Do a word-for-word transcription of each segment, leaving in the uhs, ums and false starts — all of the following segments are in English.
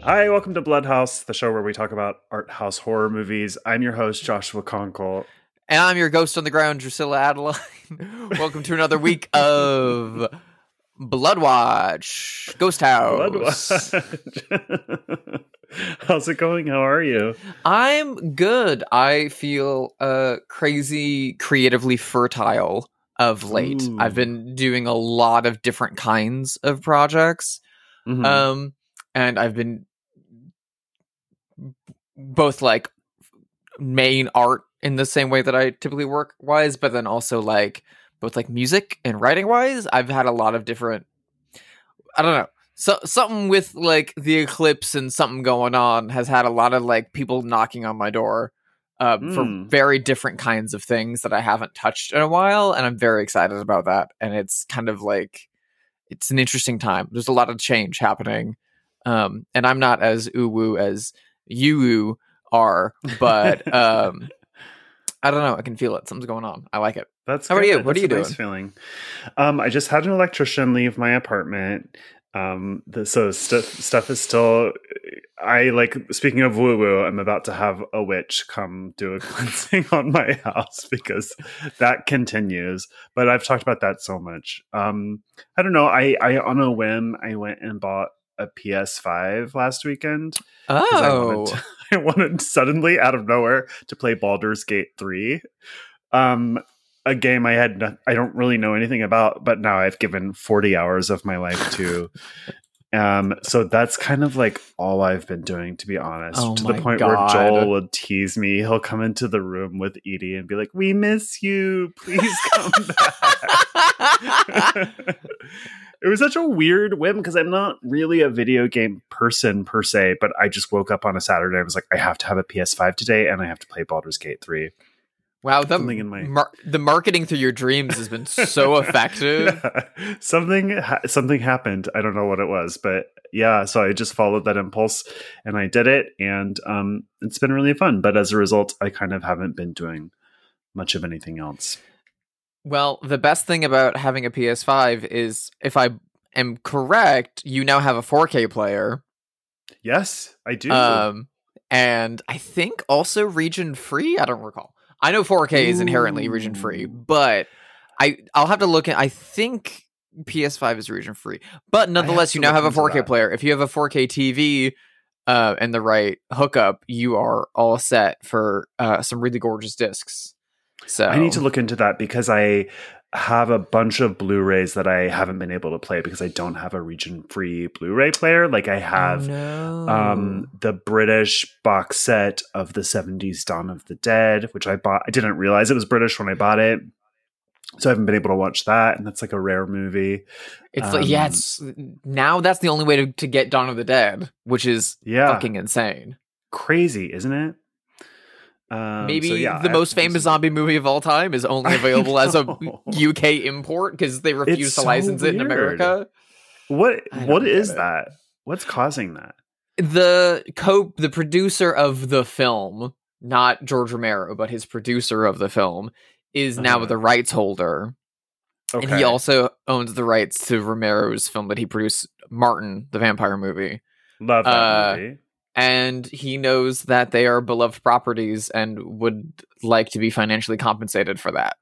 Hi, welcome to Bloodhouse, the show where we talk about art house horror movies. I'm your host, Joshua Conkle. And I'm your ghost on the ground, Drusilla Adeline. Welcome to another week of Bloodwatch, Ghost House. Bloodwatch. How's it going? How are you? I'm good. I feel uh, crazy, creatively fertile of late. Ooh. I've been doing a lot of different kinds of projects. Mm-hmm. Um, and I've been both like main art in the same way that I typically work wise, but then also like both like music and writing wise. I've had a lot of different, I don't know, so something with like the eclipse and something going on has had a lot of like people knocking on my door uh, Mm. for very different kinds of things that I haven't touched in a while. And I'm very excited about that. And it's kind of like, it's an interesting time. There's a lot of change happening. Um, and I'm not as ooh-woo as you are, but um, I don't know. I can feel it. Something's going on. I like it. That's How good. are you? What That's are you a doing? Nice feeling. Um, I just had an electrician leave my apartment. Um, the, so stuff stuff is still. I like speaking of woo woo. I'm about to have a witch come do a cleansing on my house because that continues. But I've talked about that so much. Um, I don't know. I I on a whim I went and bought a P S five last weekend. I Oh, wanted, to, I wanted suddenly out of nowhere to play Baldur's Gate three. Um, a game I had no, I don't really know anything about, but now I've given forty hours of my life to. Um, so that's kind of like all I've been doing, to be honest. Oh to the my point God. where Joel would tease me. He'll come into the room with Edie and be like, "We miss you. Please come back." It was such a weird whim because I'm not really a video game person per se, but I just woke up on a Saturday. I was like, I have to have a P S five today, and I have to play Baldur's Gate three. wow. The, Something in my- mar- the marketing through your dreams has been so effective. Yeah. Something ha- something happened. I don't know what it was, but yeah. So I just followed that impulse, and I did it, and um, it's been really fun. But as a result, I kind of haven't been doing much of anything else. Well, the best thing about having a P S five is, if I am correct, you now have a four K player. Yes, I do. Um, and I think also region free. I don't recall. I know four K is inherently region free, Ooh. but I I'll have to look at. I think P S five is region free, but nonetheless, to you now look have a into four K that. player. If you have a four K T V uh, and the right hookup, you are all set for uh, some really gorgeous discs. So I need to look into that because I have a bunch of Blu-rays that I haven't been able to play because I don't have a region-free Blu-ray player. Like I have Oh, no. um, the British box set of the seventies Dawn of the Dead, which I bought. I didn't realize it was British when I bought it. So I haven't been able to watch that. And that's like a rare movie. It's like, yeah, Um, it's now that's the only way to, to get Dawn of the Dead, which is Yeah. fucking insane. Crazy, isn't it? Um, Maybe so yeah, the I most have to do famous some- zombie movie of all time is only I available as a know. U K import because they refuse It's to so license it in weird. America. What I don't what get is it. that? What's causing that? The co the producer of the film, not George Romero, but his producer of the film, is now Uh-huh. the rights holder. Okay. And he also owns the rights to Romero's film that he produced, Martin, the vampire movie. love that uh, movie. And he knows that they are beloved properties and would like to be financially compensated for that.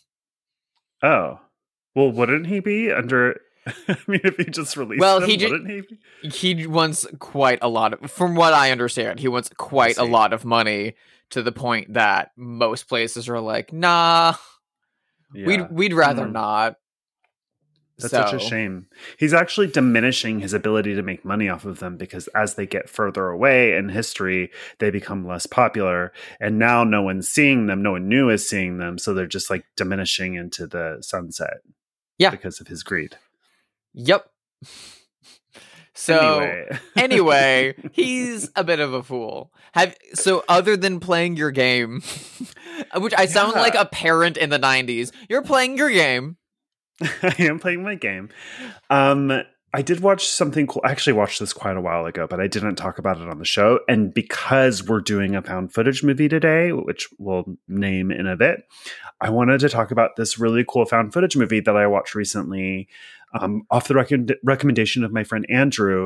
Oh. Well, wouldn't he be under I mean if he just released Well, them, he ju- wouldn't he be? He wants quite a lot of, from what I understand, he wants quite a see. lot of money to the point that most places are like, nah, Yeah. we'd we'd rather Mm. not. That's So, such a shame. He's actually diminishing his ability to make money off of them because as they get further away in history, they become less popular. And now no one's seeing them. No one new is seeing them. So they're just like diminishing into the sunset. Yeah. Because of his greed. Yep. So anyway, anyway, he's a bit of a fool. Have so other than playing your game, which I sound Yeah. like a parent in the nineties, you're playing your game. I am playing my game. Um, I did watch something cool. I actually watched this quite a while ago, but I didn't talk about it on the show. And because we're doing a found footage movie today, which we'll name in a bit, I wanted to talk about this really cool found footage movie that I watched recently, um, off the rec- recommendation of my friend Andrew.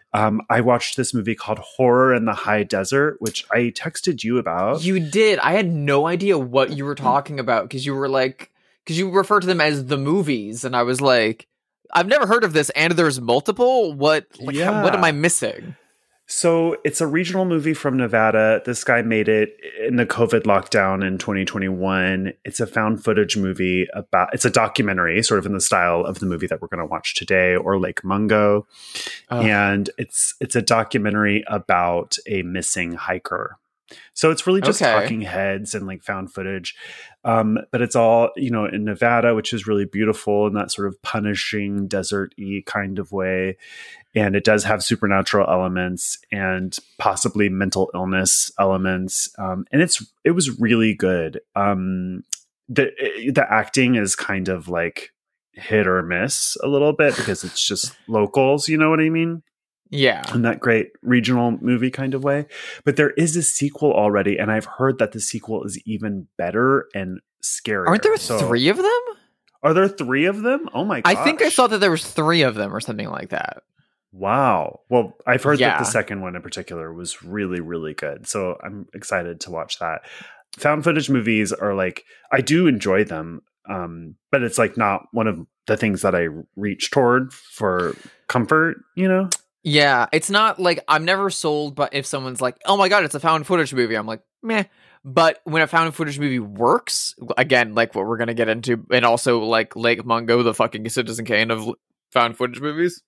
Um, I watched this movie called Horror in the High Desert, which I texted you about. You did. I had no idea what you were talking about because you were like, because you refer to them as the movies, and I was like, I've never heard of this, and there's multiple. What? Like, Yeah. how, what am I missing? So it's a regional movie from Nevada. This guy made it in the COVID lockdown in twenty twenty-one. It's a found footage movie about, it's a documentary sort of in the style of the movie that we're going to watch today, or Lake Mungo. Oh. And it's, it's a documentary about a missing hiker. So it's really just okay. talking heads and like found footage. Um, but it's all, you know, in Nevada, which is really beautiful in that sort of punishing desert-y kind of way. And it does have supernatural elements and possibly mental illness elements. Um, and it's, it was really good. Um, the, the acting is kind of like hit or miss a little bit because it's just locals, you know what I mean? Yeah. In that great regional movie kind of way. But there is a sequel already, and I've heard that the sequel is even better and scarier. Aren't there so, three of them? Are there three of them? Oh my gosh. I think I saw that there was three of them or something like that. Wow. Well, I've heard yeah. that the second one in particular was really, really good. So I'm excited to watch that. Found footage movies are like, I do enjoy them, um, but it's like not one of the things that I reach toward for comfort, you know? Yeah, it's not like I'm never sold, but if someone's like, oh my God, it's a found footage movie, I'm like, meh. But when a found footage movie works, again, like what we're going to get into, and also like Lake Mungo, the fucking Citizen Kane of found footage movies,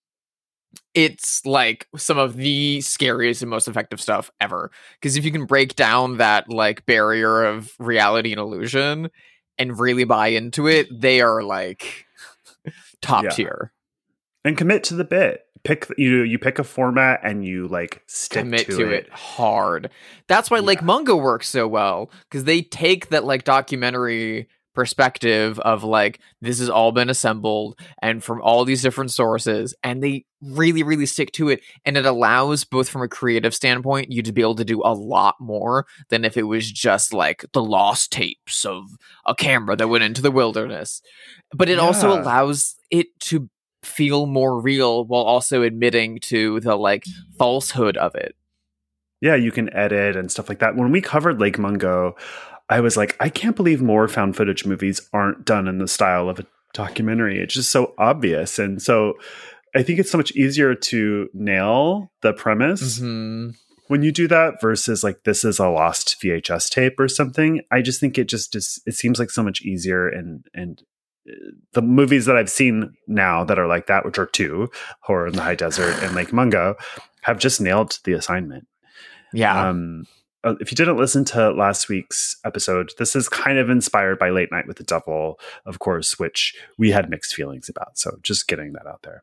it's like some of the scariest and most effective stuff ever. Because if you can break down that like barrier of reality and illusion and really buy into it, they are like top yeah. tier. And commit to the bit. Pick you you pick a format and you like stick commit to, to it. it hard. That's why yeah. Lake Mungo works so well, because they take that like documentary perspective of like, this has all been assembled and from all these different sources, and they really really stick to it, and it allows, both from a creative standpoint, you to be able to do a lot more than if it was just like the lost tapes of a camera that went into the wilderness. But it yeah. also allows it to feel more real while also admitting to the like falsehood of it. Yeah, you can edit and stuff like that. When we covered Lake Mungo, I was like, I can't believe more found footage movies aren't done in the style of a documentary. It's just so obvious. And so I think it's so much easier to nail the premise mm-hmm. when you do that versus like, this is a lost V H S tape or something. I just think it just is, it seems like so much easier, and, and the movies that I've seen now that are like that, which are two, Horror in the High Desert and Lake Mungo, have just nailed the assignment. Yeah. Um, if you didn't listen to last week's episode, this is kind of inspired by Late Night with the Devil, of course, which we had mixed feelings about. So just getting that out there.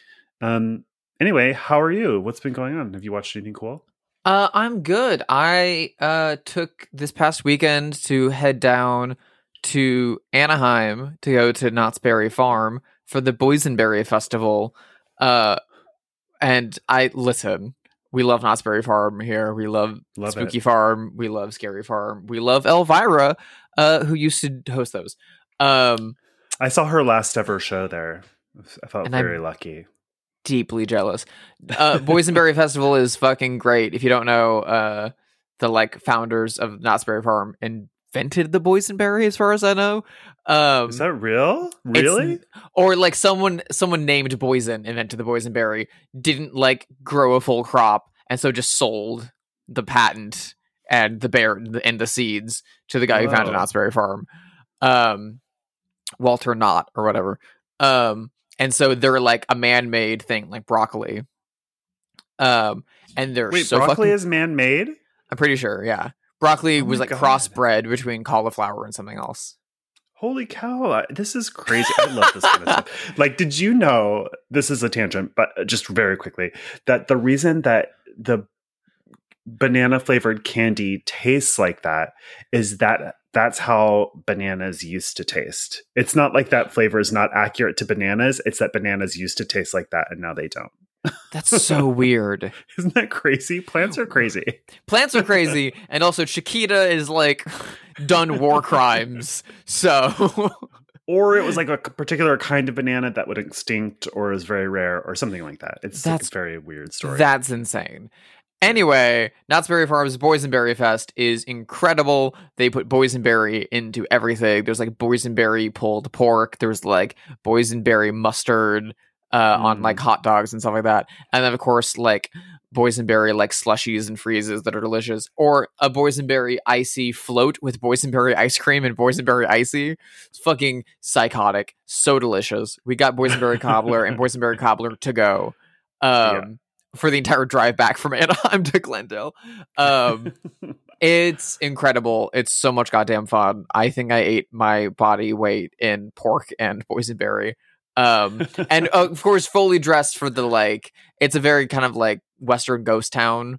Um, anyway, how are you? What's been going on? Have you watched anything cool? Uh, I'm good. I uh, took this past weekend to head down to Anaheim to go to Knott's Berry Farm for the Boysenberry Festival. Uh, and I, listen, we love Knott's Berry Farm here. We love, love Spooky it. Farm. We love Scary Farm. We love Elvira, uh, who used to host those. Um, I saw her last ever show there. I felt very I'm lucky. Deeply jealous. Uh, Boysenberry Festival is fucking great. If you don't know, uh, the like founders of Knott's Berry Farm and invented the boysenberry, as far as I know. Um, Is that real? Really? Or like someone someone named Boysen invented the boysenberry, didn't like grow a full crop, and so just sold the patent and the bear and the seeds to the guy Whoa. who founded Knott's Berry Farm, um, Walter Knott or whatever. Um, and so they're like a man-made thing, like broccoli. Um, and they're Wait, so broccoli fucking, is man-made? I'm pretty sure, yeah. Broccoli oh was like God. crossbred between cauliflower and something else. Holy cow. I, this is crazy. I love this kind of stuff. Like, did you know, this is a tangent, but just very quickly, that the reason that the banana flavored candy tastes like that is that that's how bananas used to taste. It's not like that flavor is not accurate to bananas. It's that bananas used to taste like that and now they don't. That's so weird. Isn't that crazy? Plants are crazy. Plants are crazy. And also Chiquita is like done war crimes. So or it was like a particular kind of banana that would extinct or is very rare or something like that. It's like That's- a very weird story. That's insane. Anyway, Knott's Berry Farm's Boysenberry Fest is incredible. They put boysenberry into everything. There's like boysenberry pulled pork. There's like boysenberry mustard uh, Mm. on like hot dogs and stuff like that. And then of course like boysenberry like slushies and freezes that are delicious, or a boysenberry icy float with boysenberry ice cream and boysenberry icy. It's fucking psychotic. So delicious. We got boysenberry cobbler and boysenberry cobbler to go. Um, Yeah. For the entire drive back from Anaheim to Glendale. Um, it's incredible. It's so much goddamn fun. I think I ate my body weight in pork and boysenberry. Um, and uh, of course, fully dressed for the like, it's a very kind of like Western ghost town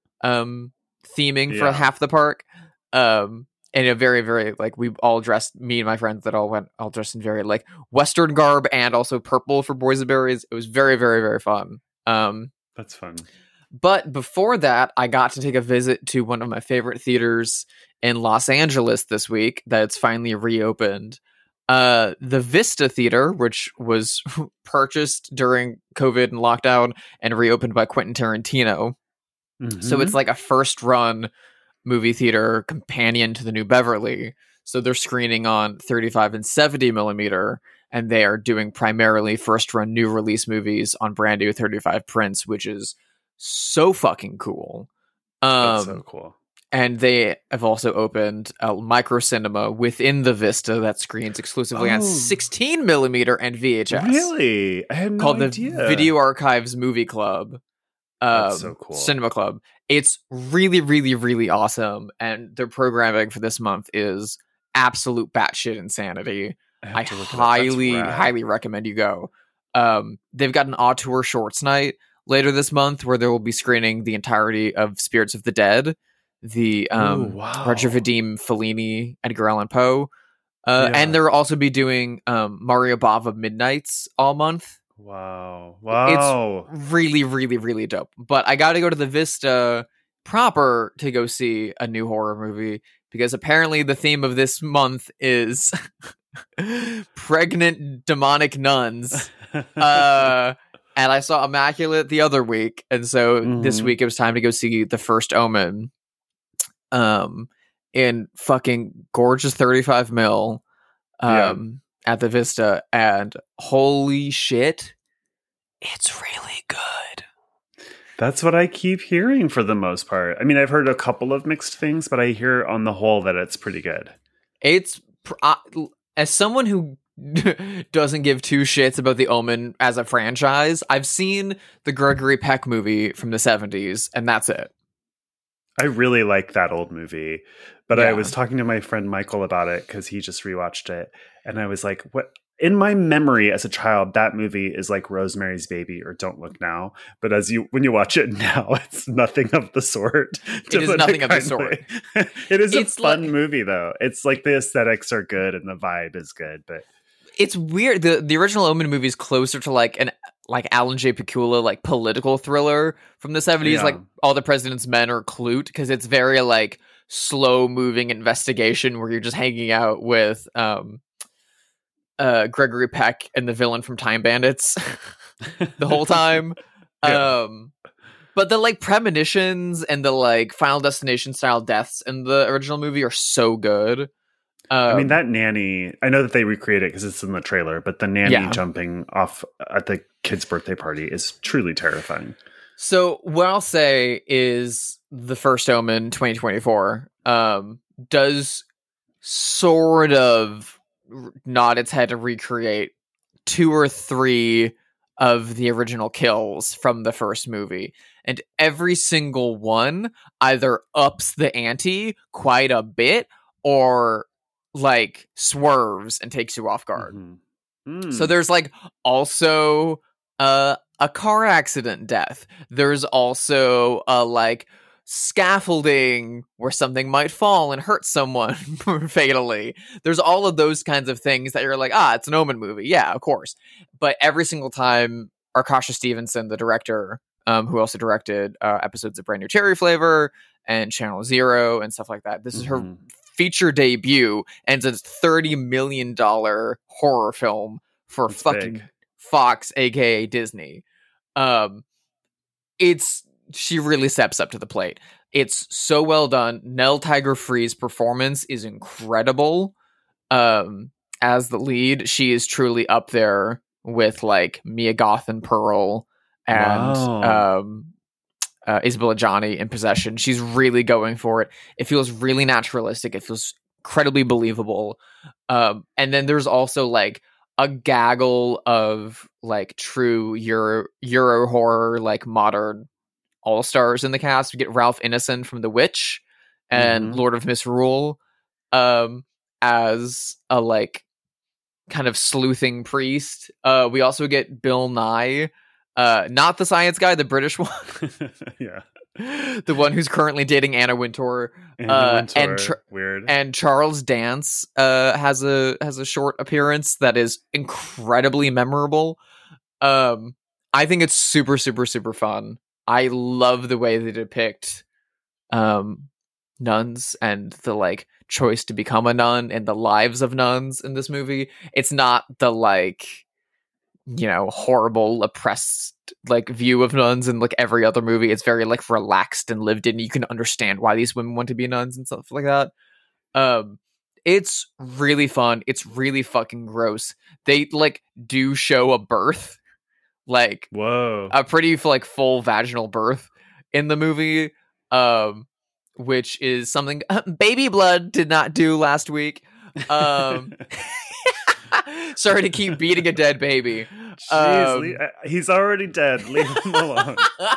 um, theming for Yeah. half the park. Um, and a very, very like we all dressed, me and my friends that all went all dressed in very like Western garb and also purple for boysenberries. It was very, very, very fun. Um, That's fun. But before that, I got to take a visit to one of my favorite theaters in Los Angeles this week that's finally reopened. Uh, the Vista Theater, which was purchased during COVID and lockdown and reopened by Quentin Tarantino. So it's like a first run movie theater companion to the New Beverly. So they're screening on thirty-five and seventy millimeter. And they are doing primarily first run new release movies on brand new thirty-five prints, which is so fucking cool. Um, That's so cool. And they have also opened a micro cinema within the Vista that screens exclusively Oh. on sixteen millimeter and V H S. Really? I had no Called idea. the Video Archives Movie Club. Um, That's so cool. Cinema Club. It's really, really, really awesome. And their programming for this month is absolute batshit insanity. have I to look it up. That's highly, rad. highly recommend you go. Um, they've got an auteur shorts night later this month where they will be screening the entirety of Spirits of the Dead, the um, Ooh, wow. Roger Vadim, Fellini, Edgar Allan Poe. Uh, Yeah. And they'll also be doing um, Mario Bava Midnights all month. Wow. Wow. Really, really, really dope. But I got to go to the Vista proper to go see a new horror movie because apparently the theme of this month is pregnant demonic nuns. Uh, and I saw Immaculate the other week, and so mm-hmm. this week it was time to go see The First Omen. Um, in fucking gorgeous thirty-five mil, um, yeah. at the Vista, and holy shit, it's really good. That's what I keep hearing for the most part. I mean, I've heard a couple of mixed things, but I hear on the whole that it's pretty good. It's uh, as someone who doesn't give two shits about the Omen as a franchise, I've seen the Gregory Peck movie from the seventies, and that's it. I really like that old movie, but yeah. I was talking to my friend Michael about it because he just rewatched it, and I was like, "What?" In my memory as a child, that movie is like Rosemary's Baby or Don't Look Now. But as you when you watch it now, it's nothing of the sort. It is nothing of the sort. It is it's a fun like, movie, though. It's like the aesthetics are good and the vibe is good, but it's weird. the The original Omen movie is closer to like an like Alan J. Pakula like political thriller from the seventies, yeah. like All the President's Men or Clute, because it's very like slow moving investigation where you're just hanging out with um. Uh, Gregory Peck and the villain from Time Bandits the whole time. yeah. Um, but the like premonitions and the like Final Destination style deaths in the original movie are so good. Um, I mean, that nanny, I know that they recreate it because it's in the trailer, but the nanny yeah. jumping off at the kid's birthday party is truly terrifying. So what I'll say is The First Omen twenty twenty-four um, does sort of nod its head to recreate two or three of the original kills from the first movie, and every single one either ups the ante quite a bit or like swerves and takes you off guard. Mm-hmm. Mm. So there's like also uh, a car accident death. There's also a like scaffolding where something might fall and hurt someone fatally. There's all of those kinds of things that you're like, ah, it's an Omen movie. Yeah, of course. But every single time, Arkasha Stevenson, the director, um, who also directed uh, episodes of Brand New Cherry Flavor and Channel Zero and stuff like that, this mm-hmm. is her feature debut, and it's a thirty million dollars horror film for It's fucking big. Fox, aka Disney. Um, it's she really steps up to the plate. It's so well done. Nell Tiger Free's performance is incredible. Um, as the lead, she is truly up there with like Mia Goth and Pearl and Wow. um, uh, Isabella Johnny in Possession. She's really going for it. It feels really naturalistic. It feels incredibly believable. Um, and then there's also like a gaggle of like true Euro Euro horror, like modern all stars in the cast. We get Ralph Ineson from The Witch and Mhm. Lord of Misrule um, as a like kind of sleuthing priest. Uh, we also get Bill Nye, uh, not the science guy, the British one, Yeah. the one who's currently dating Anna Wintour, Anna uh, Wintour. and Char- Weird. and Charles Dance uh, has a has a short appearance that is incredibly memorable. Um, I think it's super, super, super fun. I love the way they depict um, nuns and the like choice to become a nun and the lives of nuns in this movie. It's not the like, you know, horrible, oppressed like view of nuns in like every other movie. It's very like relaxed and lived in. You can understand why these women want to be nuns and stuff like that. Um, it's really fun. It's really fucking gross. They like do show a birth. Like Whoa. a pretty like full vaginal birth in the movie, um, which is something uh, Baby Blood did not do last week. Um, sorry to keep beating a dead baby. Jeez, Um, le- uh, he's already dead. Leave him alone.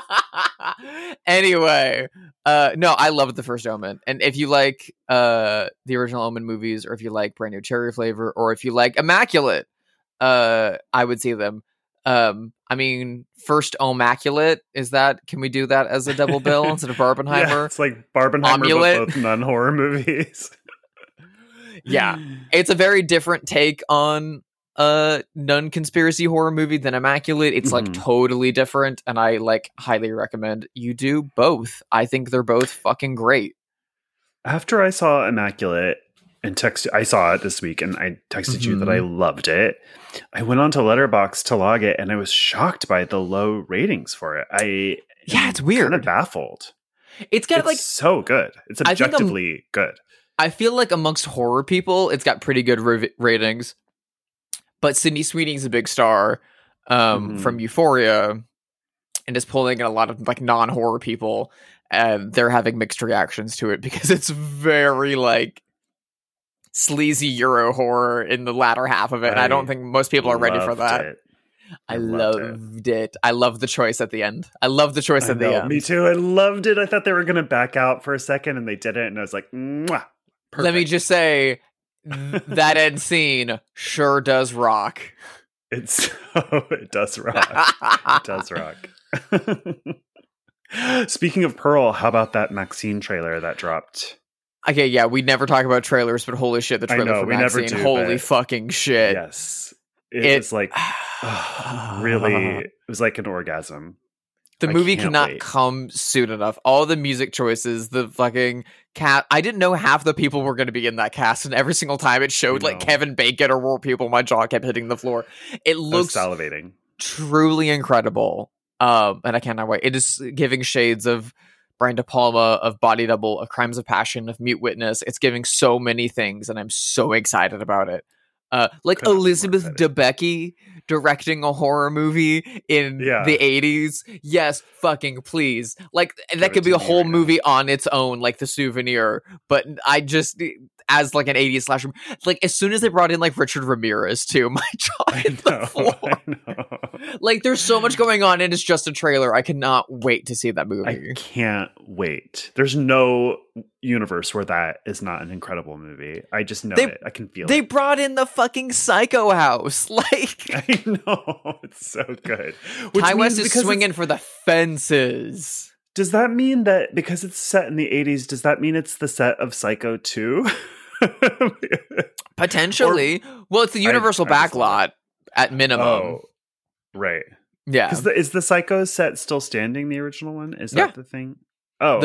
Anyway, uh, no, I love the first Omen, and if you like uh the original Omen movies, or if you like Brand New Cherry Flavor, or if you like Immaculate, uh, I would see them. Um, I mean, first Immaculate, is that, can we do that as a double bill instead of Barbenheimer? Yeah, it's like Barbenheimer, Omulet. but both non-horror movies. Yeah, it's a very different take on a nun conspiracy horror movie than Immaculate. It's like Mhm. totally different, and I like highly recommend you do both. I think they're both fucking great. After I saw Immaculate and text, I saw it this week, and I texted you that I loved it. I went on to Letterboxd to log it, and I was shocked by the low ratings for it. I Yeah, it's weird. Kind of baffled. It's got It's like so good. It's I think I'm- objectively good. I feel like amongst horror people, it's got pretty good ra- ratings. But Sydney Sweeney's a big star um, Mhm. from Euphoria, and is pulling in a lot of like non-horror people, and they're having mixed reactions to it because it's very like sleazy Euro horror in the latter half of it. And I don't I think most people are ready for Loved that. it. I, I loved it. loved it. I love the choice at the end. I love the choice I at the know, end. me too. I loved it. I thought they were going to back out for a second, and they didn't. And I was like, mwah, perfect. Let me just say, th- that end scene sure does rock. It's so, it does rock. It does rock. Speaking of Pearl, how about that Maxine trailer that dropped? Okay, yeah, we never talk about trailers, but holy shit, the I trailer know, for we never Maxine, do, holy but- fucking shit. Yes. It, It- was like, ugh, really, it was like an orgasm. The I movie can't cannot wait. come soon enough. All the music choices, the fucking cat. I didn't know half the people were going to be in that cast, and every single time it showed like know. Kevin Bacon or more people, my jaw kept hitting the floor. It I was looks salivating. truly incredible. Um, and I cannot wait. It is giving shades of Brian De Palma, of Body Double, of Crimes of Passion, of Mute Witness. It's giving so many things, and I'm so excited about it. Uh, like Couldn't be more Elizabeth excited. Debicki directing a horror movie in Yeah. the eighties. Yes, fucking please. Like that it could be to a me whole right now. movie on its own, like The Souvenir. But I just, as like an eighties slasher, like as soon as they brought in like Richard Ramirez too, my jaw I hit the know. floor. I know. Like there's so much going on, and it's just a trailer. I cannot wait to see that I movie. can't wait. There's no universe where that is not an incredible movie. I just know They- it. I can feel They it. brought in the fucking Psycho House. Like I know. It's so good. Which Ty means West is because swinging it's- for the fences. Does that mean that because it's set in the eighties, does that mean it's the set of Psycho two? Potentially. well, it's the Universal I just backlot love at minimum. Oh, right. Yeah. Because is the Psycho set still standing? The original one is Yeah. that the thing? Oh, The- okay.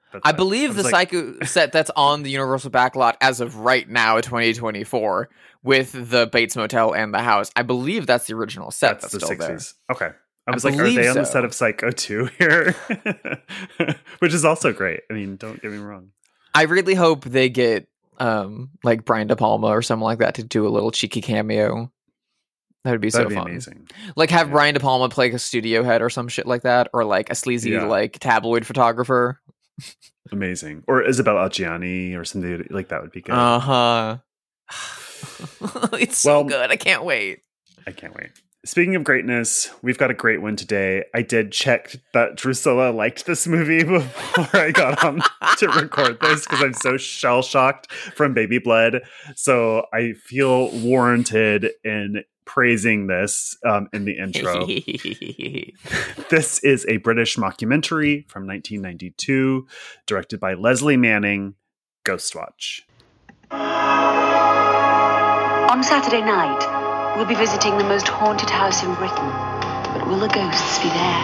That's I it. believe I the was like, Psycho set that's on the Universal backlot as of right now, twenty twenty-four, with the Bates Motel and the house. I believe that's the original set that's that's, the still sixties. there. Okay. I I was like, are believe they on the set so. of Psycho two here? Which is also great. I mean, don't get me wrong. I really hope they get um like Brian De Palma or someone like that to do a little cheeky cameo. That would be That'd so be fun. amazing. Like have Yeah. Brian De Palma play like a studio head or some shit like that, or like a sleazy Yeah. like tabloid photographer. Amazing. Or Isabel Adjani or something like that would be good. Uh huh. It's so Well- good. I can't wait. I can't wait. Speaking of greatness, we've got a great one today. I did check that Drusilla liked this movie before I got on to record this because I'm so shell shocked from Baby Blood. So I feel warranted in praising this um, in the intro. This is a British mockumentary from nineteen ninety-two, directed by Leslie Manning, Ghostwatch. On Saturday night, we'll be visiting the most haunted house in Britain. But will the ghosts be there?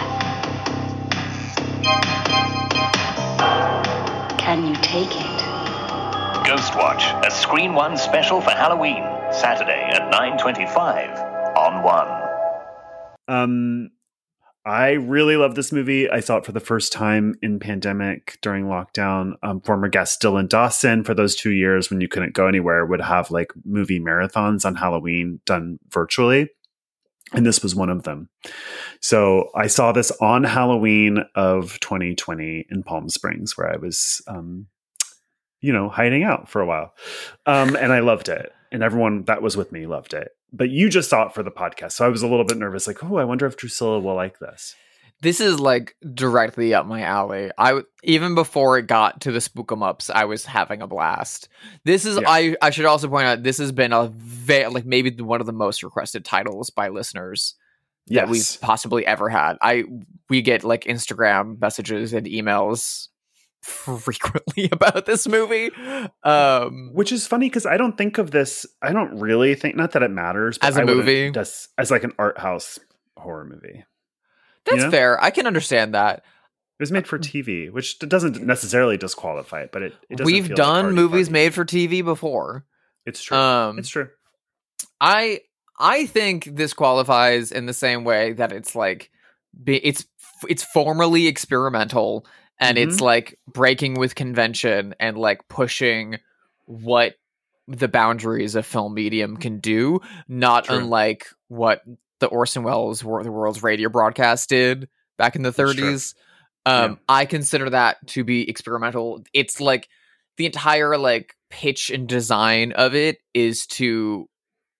Can you take it? Ghostwatch, a Screen One special for Halloween, Saturday at nine twenty-five on One. Um, I really love this movie. I saw it for the first time in pandemic during lockdown. Um, former guest Dylan Dawson, for those two years when you couldn't go anywhere, would have like movie marathons on Halloween done virtually. And this was one of them. So I saw this on Halloween of twenty twenty in Palm Springs, where I was, um, you know, hiding out for a while. Um, and I loved it. And everyone that was with me loved it. But you just saw it for the podcast. So I was a little bit nervous, like, oh, I wonder if Drusilla will like this. This is like directly up my alley. I w- even before it got to the spook 'em ups, I was having a blast. This is Yeah. I I should also point out this has been a ve- like maybe one of the most requested titles by listeners that Yes. we've possibly ever had. I we get like Instagram messages and emails frequently about this movie. Um Which is funny because I don't think of this. I don't really think, not that it matters, but As a I wouldn't movie? just as like an art house horror movie. that's know? fair. I can understand that. It was made for T V, which doesn't necessarily disqualify it, but it, it doesn't We've feel like done arty movies farty. made for T V before. It's true. Um it's true. I I think this qualifies in the same way that it's like be, it's it's formally experimental and Mm-hmm. it's like breaking with convention and like pushing what the boundaries of film medium can do, not True. unlike what the Orson Welles War of the Worlds radio broadcast did back in the That's true. thirties. Um, Yeah. I consider that to be experimental. It's like the entire like pitch and design of it is to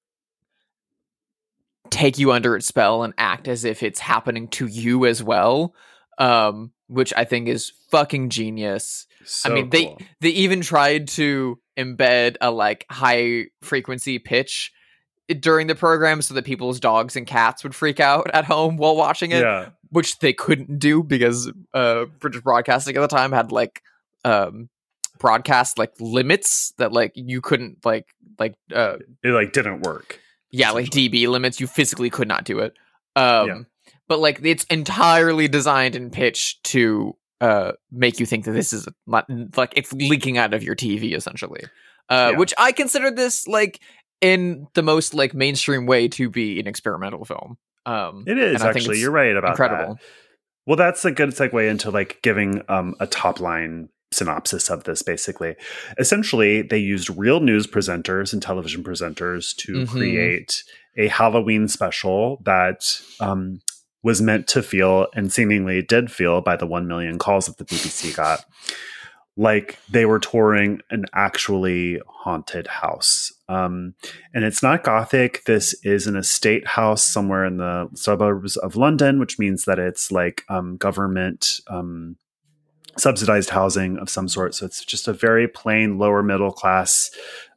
take you under its spell and act as if it's happening to you as well, um, which I think is fucking genius. So I mean, cool. they they even tried to embed a like high frequency pitch during the program so that people's dogs and cats would freak out at home while watching it, yeah. which they couldn't do because uh, British Broadcasting at the time had like um, broadcast like limits that like you couldn't like like uh, It like didn't work. yeah like D B limits. You physically could not do it. Um, Yeah. But like it's entirely designed and pitched to uh, make you think that this is not, like it's leaking out of your T V essentially, uh, Yeah. which I consider this like in the most like mainstream way to be an experimental film. Um, It is and I think actually. it's You're right about incredible. that. Well, that's a good segue into like giving um, a top line synopsis of this. Basically, essentially, they used real news presenters and television presenters to Mhm. create a Halloween special that um, was meant to feel, and seemingly did feel, by the one million calls that the B B C got, like they were touring an actually haunted house. Um, and it's not gothic. This is an estate house somewhere in the suburbs of London, which means that it's like um, government um, subsidized housing of some sort. So it's just a very plain lower middle class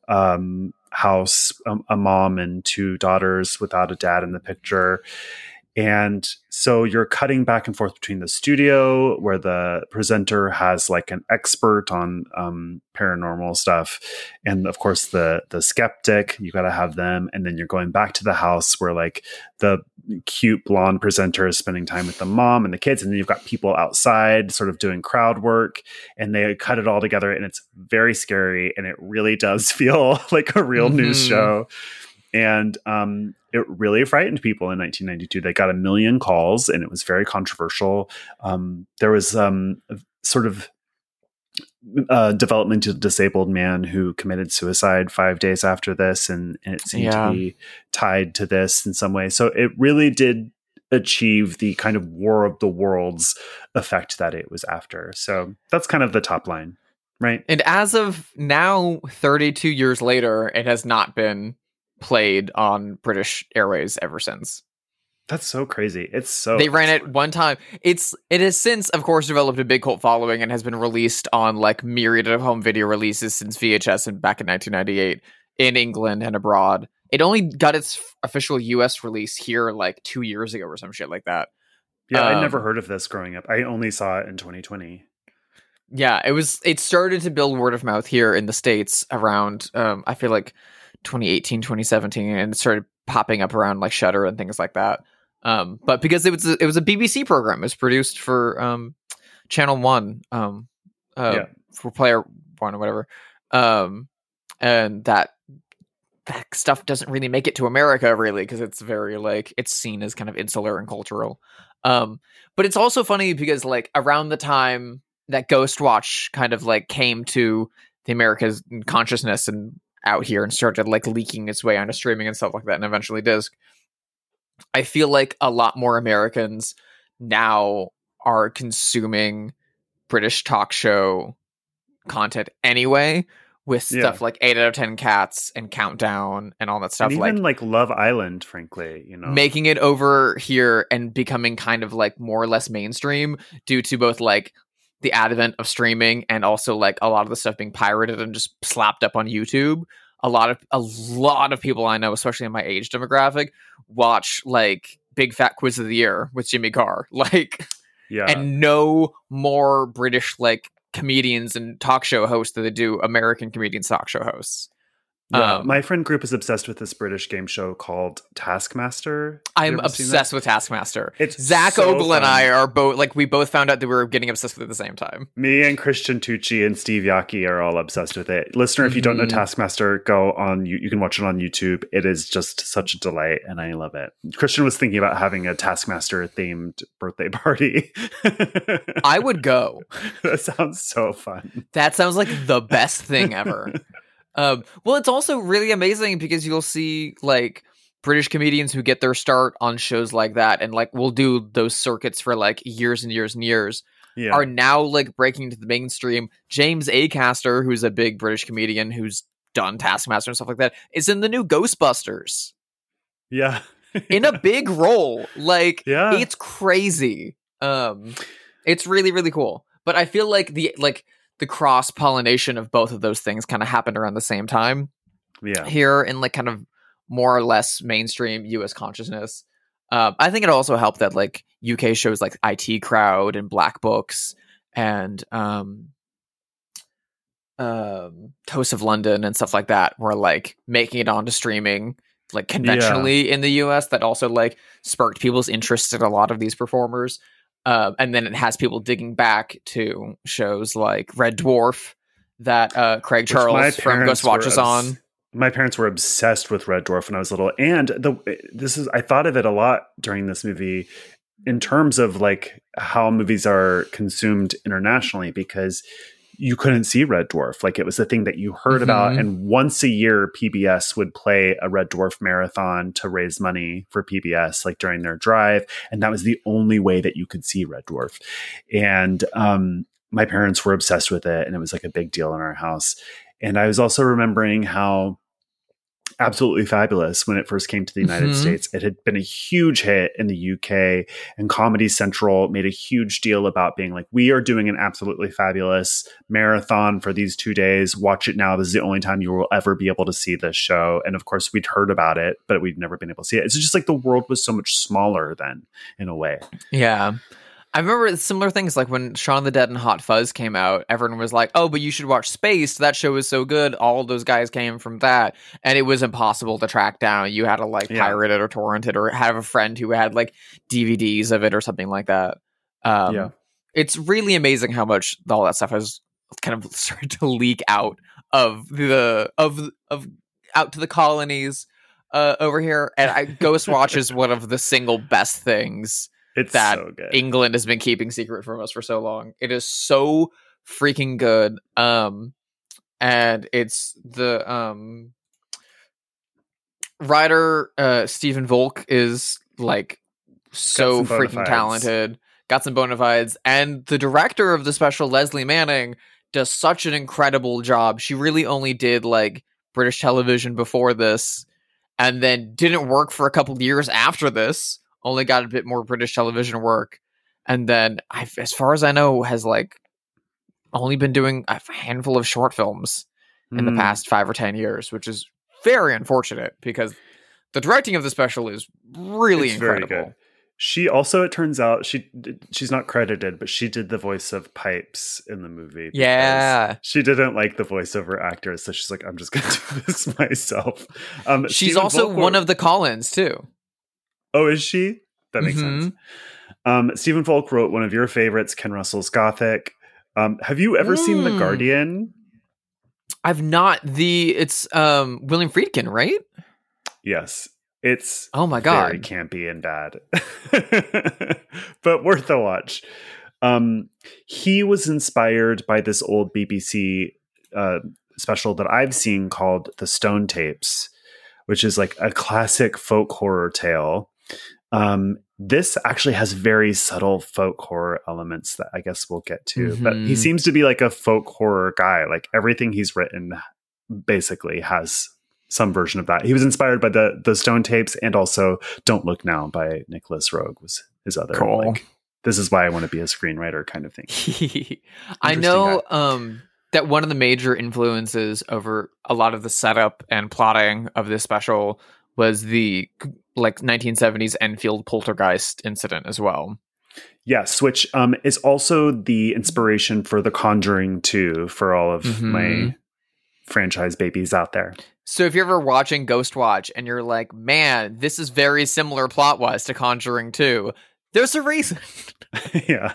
um, house, um, a mom and two daughters without a dad in the picture. And so you're cutting back and forth between the studio where the presenter has like an expert on um, paranormal stuff. And of course the, the skeptic, you got to have them. And then you're going back to the house where like the cute blonde presenter is spending time with the mom and the kids. And then you've got people outside sort of doing crowd work, and they cut it all together, and it's very scary. And it really does feel like a real mm-hmm. news show. And um, it really frightened people in nineteen ninety-two. They got a million calls, and it was very controversial. Um, there was um, a sort of a developmentally disabled man who committed suicide five days after this, and, and it seemed yeah. to be tied to this in some way. So it really did achieve the kind of War of the Worlds effect that it was after. So that's kind of the top line, right? And as of now, thirty-two years later, it has not been played on British Airways ever since. That's so crazy. It's so they ran it one time. It's it has since, of course, developed a big cult following and has been released on like myriad of home video releases since V H S and back in nineteen ninety-eight in England and abroad. It only got its official U S release here like two years ago or some shit like that. Yeah, um, I never heard of this growing up. I only saw it in twenty twenty. Yeah, it was. It started to build word of mouth here in the States around. Um, I feel like. twenty eighteen, twenty seventeen, and it started popping up around like Shudder and things like that. Um, but because it was a, it was a B B C program, it was produced for um, Channel One, um, uh, yeah. for Player One or whatever, um, and that that stuff doesn't really make it to America really because it's very like it's seen as kind of insular and cultural. Um, but it's also funny because like around the time that Ghostwatch kind of like came to the America's consciousness and out here and started like leaking its way onto streaming and stuff like that, and eventually disc. I feel like a lot more Americans now are consuming British talk show content anyway, with stuff yeah. like eight out of ten Cats and Countdown and all that stuff. And even like, like Love Island, frankly, you know, making it over here and becoming kind of like more or less mainstream due to both like the advent of streaming and also like a lot of the stuff being pirated and just slapped up on YouTube. A lot of a lot of people I know, especially in my age demographic, watch like Big Fat Quiz of the Year with Jimmy Carr, like, yeah, and no more British like comedians and talk show hosts than they do American comedians talk show hosts. Yeah, um, my friend group is obsessed with this British game show called Taskmaster. I'm obsessed with Taskmaster. It's Zach so Ogle fun. and I are both like we both found out that we were getting obsessed with it at the same time. Me and Christian Tucci and Steve Yockey are all obsessed with it. Listener, if you don't know Mhm. Taskmaster, go on. You, you can watch it on YouTube. It is just such a delight, and I love it. Christian was thinking about having a Taskmaster themed birthday party. I would go. That sounds so fun. That sounds like the best thing ever. Um, well, it's also really amazing because you'll see like British comedians who get their start on shows like that and like will do those circuits for like years and years and years Yeah. are now like breaking into the mainstream. James Acaster, who's a big British comedian who's done Taskmaster and stuff like that, is in the new Ghostbusters Yeah. in a big role. Like, Yeah. it's crazy. Um, it's really, really cool. But I feel like the like the cross pollination of both of those things kind of happened around the same time. Yeah. Here in like kind of more or less mainstream U S consciousness. Um, I think it also helped that like U K shows like I T Crowd and Black Books and um, um, Toast of London and stuff like that were like making it onto streaming like conventionally yeah. in the U S. That also like sparked people's interest in a lot of these performers. Uh, and then it has people digging back to shows like Red Dwarf that uh, Craig Which Charles from Ghostwatch is obs- on. My parents were obsessed with Red Dwarf when I was little, and the this is I thought of it a lot during this movie in terms of like how movies are consumed internationally, because you couldn't see Red Dwarf. Like it was the thing that you heard mm-hmm. about. And once a year, P B S would play a Red Dwarf marathon to raise money for P B S, like during their drive. And that was the only way that you could see Red Dwarf. And um, my parents were obsessed with it. And it was like a big deal in our house. And I was also remembering how Absolutely Fabulous when it first came to the United Mhm. States. It had been a huge hit in the U K, and Comedy Central made a huge deal about being like, we are doing an Absolutely Fabulous marathon for these two days. Watch it now. This is the only time you will ever be able to see this show. And of course, we'd heard about it, but we'd never been able to see it. It's just like the world was so much smaller then, in a way. Yeah. I remember similar things like when Shaun of the Dead and Hot Fuzz came out, everyone was like, oh, but you should watch Spaced. That show is so good. All of those guys came from that. And it was impossible to track down. You had to like Yeah. pirate it or torrent it or have a friend who had like D V Ds of it or something like that. Um, Yeah. It's really amazing how much all that stuff has kind of started to leak out of the, of, of out to the colonies uh, over here. And I, Ghostwatch is one of the single best things It's that so good. England has been keeping secret from us for so long. It is so freaking good. Um, and it's the um, writer uh, Stephen Volk is like so some bona freaking fides. talented. Got some bona fides, and the director of the special, Leslie Manning, does such an incredible job. She really only did like British television before this, and then didn't work for a couple of years after this. Only got a bit more British television work, and then, I've, as far as I know, has like only been doing a handful of short films in the Mm. past five or ten years, which is very unfortunate because the directing of the special is really It's incredible. very good. She also, it turns out, she she's not credited, but she did the voice of Pipes in the movie. because Yeah. she didn't like the voiceover actors, so she's like, I'm just going to do this myself. Um, She's Stephen also Volk one wrote- of the Collins too. Oh, is she? That makes Mhm. sense. Um, Stephen Volk wrote one of your favorites, Ken Russell's Gothic. Um, have you ever seen The Mm. Guardian? I've not the it's um William Friedkin, right? Yes. It's Oh my very god. campy and bad, but worth a watch. Um, he was inspired by this old B B C uh, special that I've seen called The Stone Tapes, which is like a classic folk horror tale. Um, this actually has very subtle folk horror elements that I guess we'll get to, but he Mhm. seems to be like a folk horror guy. Like everything he's written basically has some version of that. He was inspired by the the Stone Tapes, and also Don't Look Now by Nicholas Roeg was his other Cool. like, this is why I want to be a screenwriter kind of thing. I Interesting know um that one of the major influences over a lot of the setup and plotting of this special was the like nineteen seventies Enfield poltergeist incident as well. Yes, which um, is also the inspiration for The Conjuring two for all of Mhm. my franchise babies out there. So if you're ever watching Ghostwatch and you're like, man, this is very similar plot-wise to Conjuring two, there's a reason. Yeah.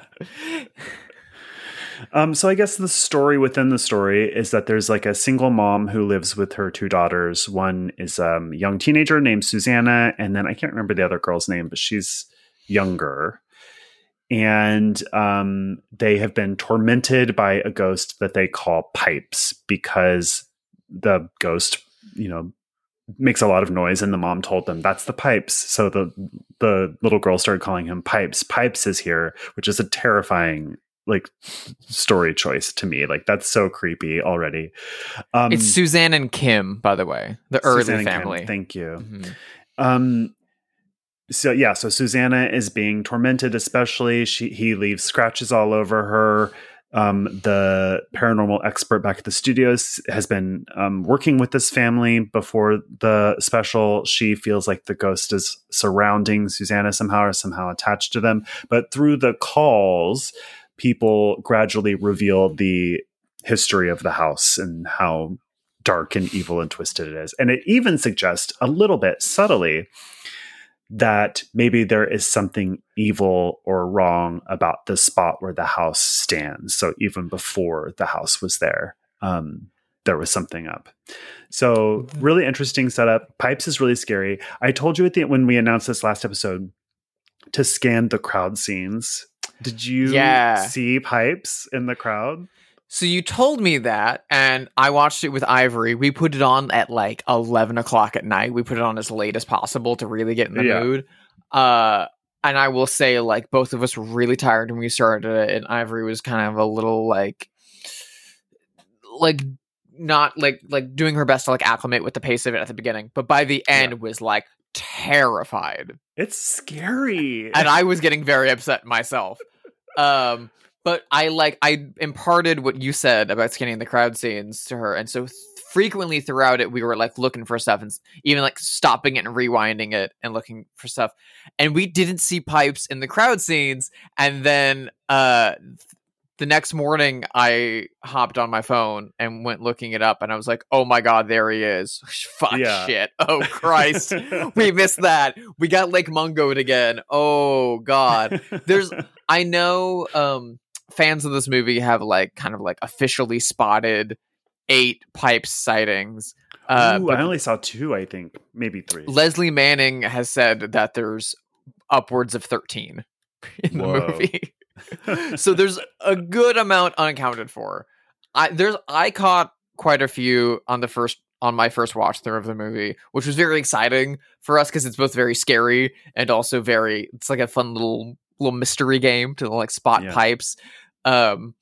Um, so I guess the story within the story is that there's like a single mom who lives with her two daughters. One is um, a young teenager named Susanna, and then I can't remember the other girl's name, but she's younger. And um, they have been tormented by a ghost that they call Pipes because the ghost, you know, makes a lot of noise, and the mom told them that's the Pipes. So the the little girl started calling him Pipes. Pipes is here, which is a terrifying like story choice to me. Like that's so creepy already. Um, It's Suzanne and Kim, by the way, the Early Suzanne and Kim, family. thank you. Mhm. Um, so yeah, so Susanna is being tormented, especially she he leaves scratches all over her. Um, the paranormal expert back at the studios has been um, working with this family before the special. She feels like the ghost is surrounding Susanna somehow or somehow attached to them. But through the calls, people gradually reveal the history of the house and how dark and evil and twisted it is. And it even suggests a little bit subtly that maybe there is something evil or wrong about the spot where the house stands. So even before the house was there, um, there was something up. So really interesting setup. Pipes is really scary. I told you at the when we announced this last episode to scan the crowd scenes. Did you Yeah. see Pipes in the crowd? So you told me that, and I watched it with Ivory. We put it on at like eleven o'clock at night. We put it on as late as possible to really get in the Yeah. mood. Uh, and I will say, like, both of us were really tired when we started it, and Ivory was kind of a little like, like not like like doing her best to like acclimate with the pace of it at the beginning, but by the end yeah. was like terrified. It's scary. And I was getting very upset myself. Um, but I like I imparted what you said about scanning the crowd scenes to her, and so th- frequently throughout it we were like looking for stuff and even like stopping it and rewinding it and looking for stuff, and we didn't see Pipes in the crowd scenes. And then uh the next morning I hopped on my phone and went looking it up, and I was like, oh my god, there he is. Fuck yeah. Shit. Oh Christ. We missed that. We got Lake Mungoed again. Oh god. There's I know um fans of this movie have like kind of like officially spotted eight Pipes sightings. Uh, Ooh, I only saw two, I think. Maybe three. Leslie Manning has said that there's upwards of thirteen in Whoa. the movie. So there's a good amount unaccounted for. I there's I caught quite a few on the first on my first watch through of the movie, which was very exciting for us because it's both very scary and also very it's like a fun little little mystery game to like spot yeah. Pipes. Um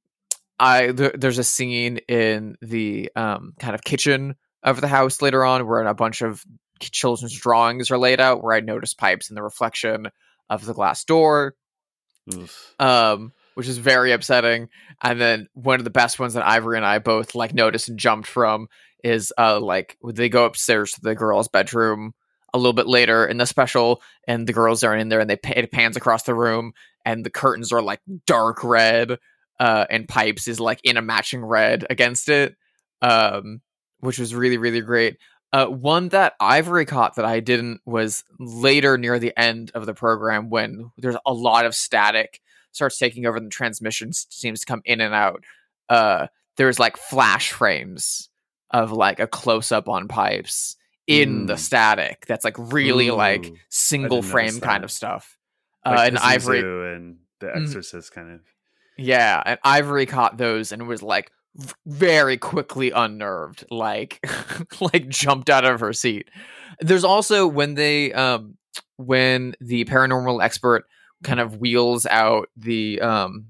I th- there's a scene in the um kind of kitchen of the house later on where a bunch of children's drawings are laid out where I noticed Pipes in the reflection of the glass door. Oof. Um, which is very upsetting. And then one of the best ones that Ivory and I both like noticed and jumped from is uh like they go upstairs to the girls' bedroom a little bit later in the special, and the girls are in there, and they it pans across the room, and the curtains are like dark red, uh, and Pipes is like in a matching red against it, um, which was really really great. Uh, one that Ivory caught that I didn't was later near the end of the program when there's a lot of static starts taking over and the transmission seems to come in and out. Uh, there's like flash frames of like a close up on Pipes in mm. the static. That's like really Ooh, like single frame kind of stuff. Like uh, and Ivory and The Exorcist mm, kind of. Yeah, and Ivory caught those and was like very quickly unnerved, like like jumped out of her seat. There's also when they um when the paranormal expert kind of wheels out the um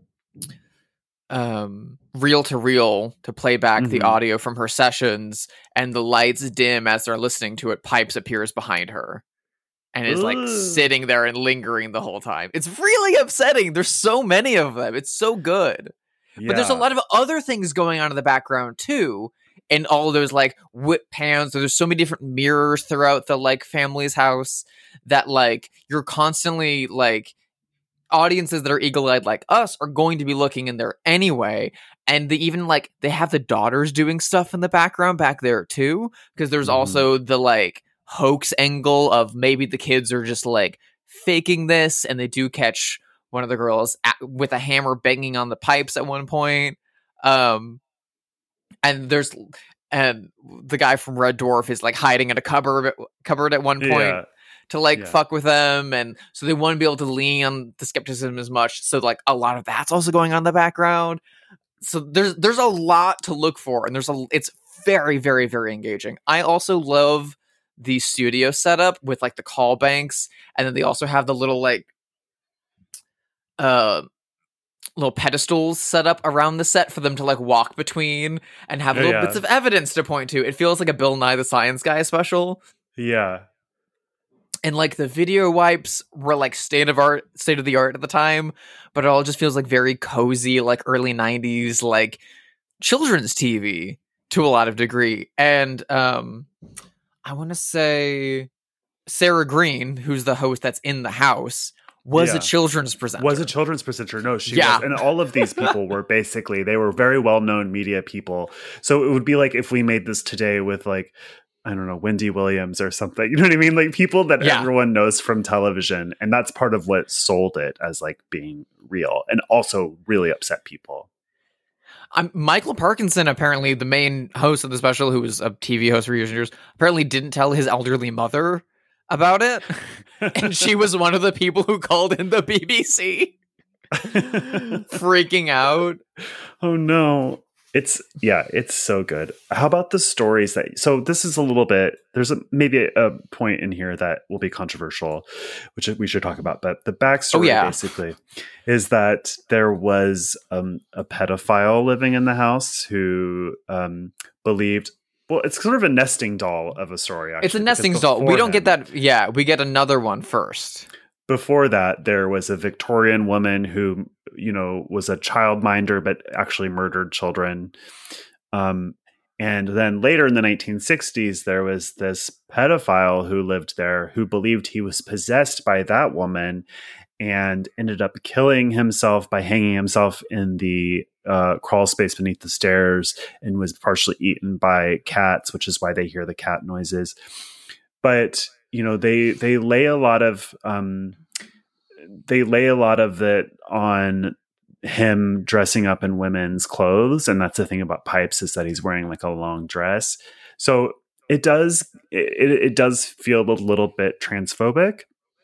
um reel to reel to play back mm-hmm. the audio from her sessions, and the lights dim as they're listening to it. Pipes appears behind her and is like Ugh. sitting there and lingering the whole time. It's really upsetting. There's so many of them. It's so good. Yeah. But there's a lot of other things going on in the background too, and all of those like whip pans. There's so many different mirrors throughout the like family's house that like you're constantly like audiences that are eagle-eyed like us are going to be looking in there anyway. And they even like they have the daughters doing stuff in the background back there too, because there's mm. also the like hoax angle of maybe the kids are just like faking this, and they do catch one of the girls at, with a hammer banging on the pipes at one point. Um, and there's, and the guy from Red Dwarf is like hiding in a cupboard, cupboard at one point yeah. to like yeah. fuck with them. And so they wouldn't be able to lean on the skepticism as much. So like a lot of that's also going on in the background. So there's, there's a lot to look for, and there's a, it's very, very, very engaging. I also love the studio setup with like the call banks. And then they also have the little like, uh little pedestals set up around the set for them to like walk between and have little yeah. bits of evidence to point to. It feels like a Bill Nye the Science Guy special. Yeah. And like the video wipes were like state of art, state of the art at the time, but it all just feels like very cozy, like early nineties, like children's T V to a lot of degree. And um I want to say Sarah Green, who's the host that's in the house, was yeah. a children's presenter. Was a children's presenter. No, she yeah. was. And all of these people were basically, they were very well-known media people. So it would be like if we made this today with like, I don't know, Wendy Williams or something. You know what I mean? Like people that yeah. everyone knows from television. And that's part of what sold it as like being real and also really upset people. Um, Michael Parkinson, apparently the main host of the special, who was a T V host for years and years, apparently didn't tell his elderly mother about it. And she was one of the people who called in the B B C freaking out. Oh no. It's yeah, it's so good. How about the stories that? So this is a little bit. There's a maybe a, a point in here that will be controversial, which we should talk about. But the backstory Oh, yeah. basically is that there was um, a pedophile living in the house who um, believed. Well, it's sort of a nesting doll of a story. Actually, It's a nesting because doll. We before don't get him- that. Yeah, we get another one first. Before that, there was a Victorian woman who, you know, was a childminder, but actually murdered children. Um, and then later in the nineteen sixties, there was this pedophile who lived there who believed he was possessed by that woman and ended up killing himself by hanging himself in the uh, crawl space beneath the stairs and was partially eaten by cats, which is why they hear the cat noises. But you know, they they lay a lot of um, they lay a lot of it on him dressing up in women's clothes, and that's the thing about Pipes is that he's wearing like a long dress. So it does it, it does feel a little bit transphobic,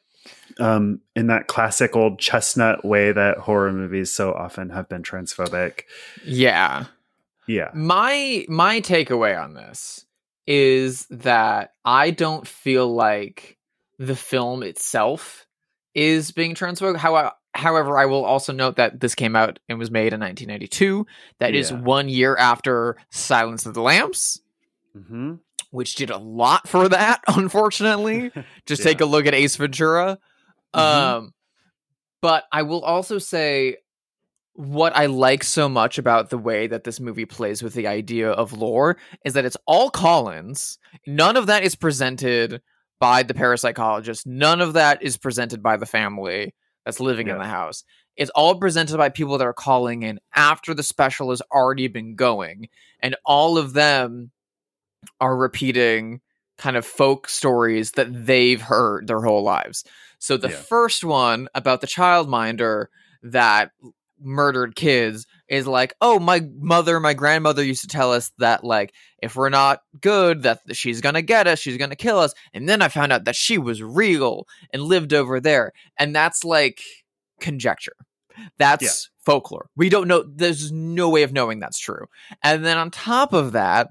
um, in that classic old chestnut way that horror movies so often have been transphobic. Yeah. Yeah, My my takeaway on this is that I don't feel like the film itself is being transphobic. How, however, I will also note that this came out and was made in nineteen ninety-two. That is Yeah. one year after Silence of the Lambs, mm-hmm. which did a lot for that, unfortunately. Just take a look at Ace Ventura. Mhm. Um, but I will also say what I like so much about the way that this movie plays with the idea of lore is that it's all Collins. None of that is presented by the parapsychologist. None of that is presented by the family that's living in Yeah. the house. It's all presented by people that are calling in after the special has already been going. And all of them are repeating kind of folk stories that they've heard their whole lives. So the Yeah. first one about the childminder that murdered kids is like, oh, my mother, my grandmother used to tell us that, like, if we're not good, that she's gonna get us, she's gonna kill us. And then I found out that she was real and lived over there. And that's like conjecture. That's folklore. We don't know. There's no way of knowing that's true. And then on top of that,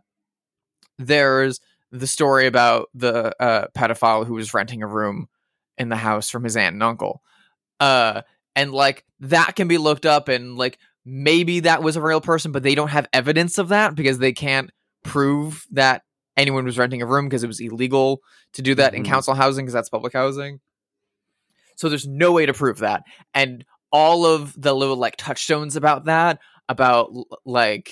there's the story about the uh, pedophile who was renting a room in the house from his aunt and uncle. Uh, and like that can be looked up and like maybe that was a real person, but they don't have evidence of that because they can't prove that anyone was renting a room because it was illegal to do that Mhm. in council housing because that's public housing. So there's no way to prove that. And all of the little like touchstones about that, about l- like,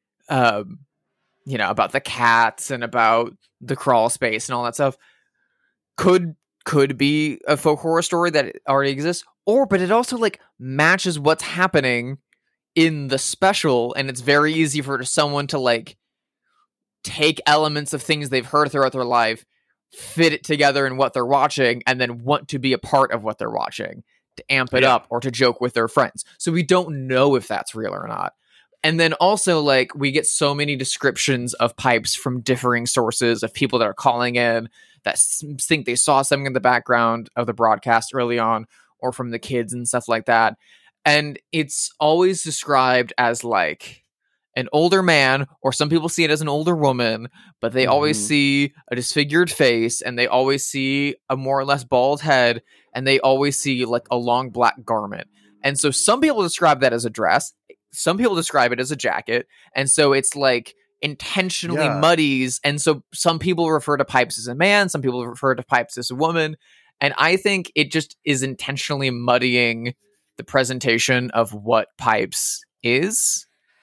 um, you know, about the cats and about the crawl space and all that stuff could could be a folk horror story that already exists, or but it also like matches what's happening in the special, and it's very easy for someone to like take elements of things they've heard throughout their life, fit it together in what they're watching, and then want to be a part of what they're watching to amp it Yeah. up or to joke with their friends. So we don't know if that's real or not. And then also, like, we get so many descriptions of Pipes from differing sources of people that are calling in that s- think they saw something in the background of the broadcast early on, or from the kids and stuff like that. And it's always described as like an older man, or some people see it as an older woman, but they always Mhm. see a disfigured face, and they always see a more or less bald head, and they always see like a long black garment. And so some people describe that as a dress, some people describe it as a jacket, and so it's like intentionally Yeah. muddies. And so some people refer to Pipes as a man, some people refer to Pipes as a woman, and I think it just is intentionally muddying the presentation of what Pipes is,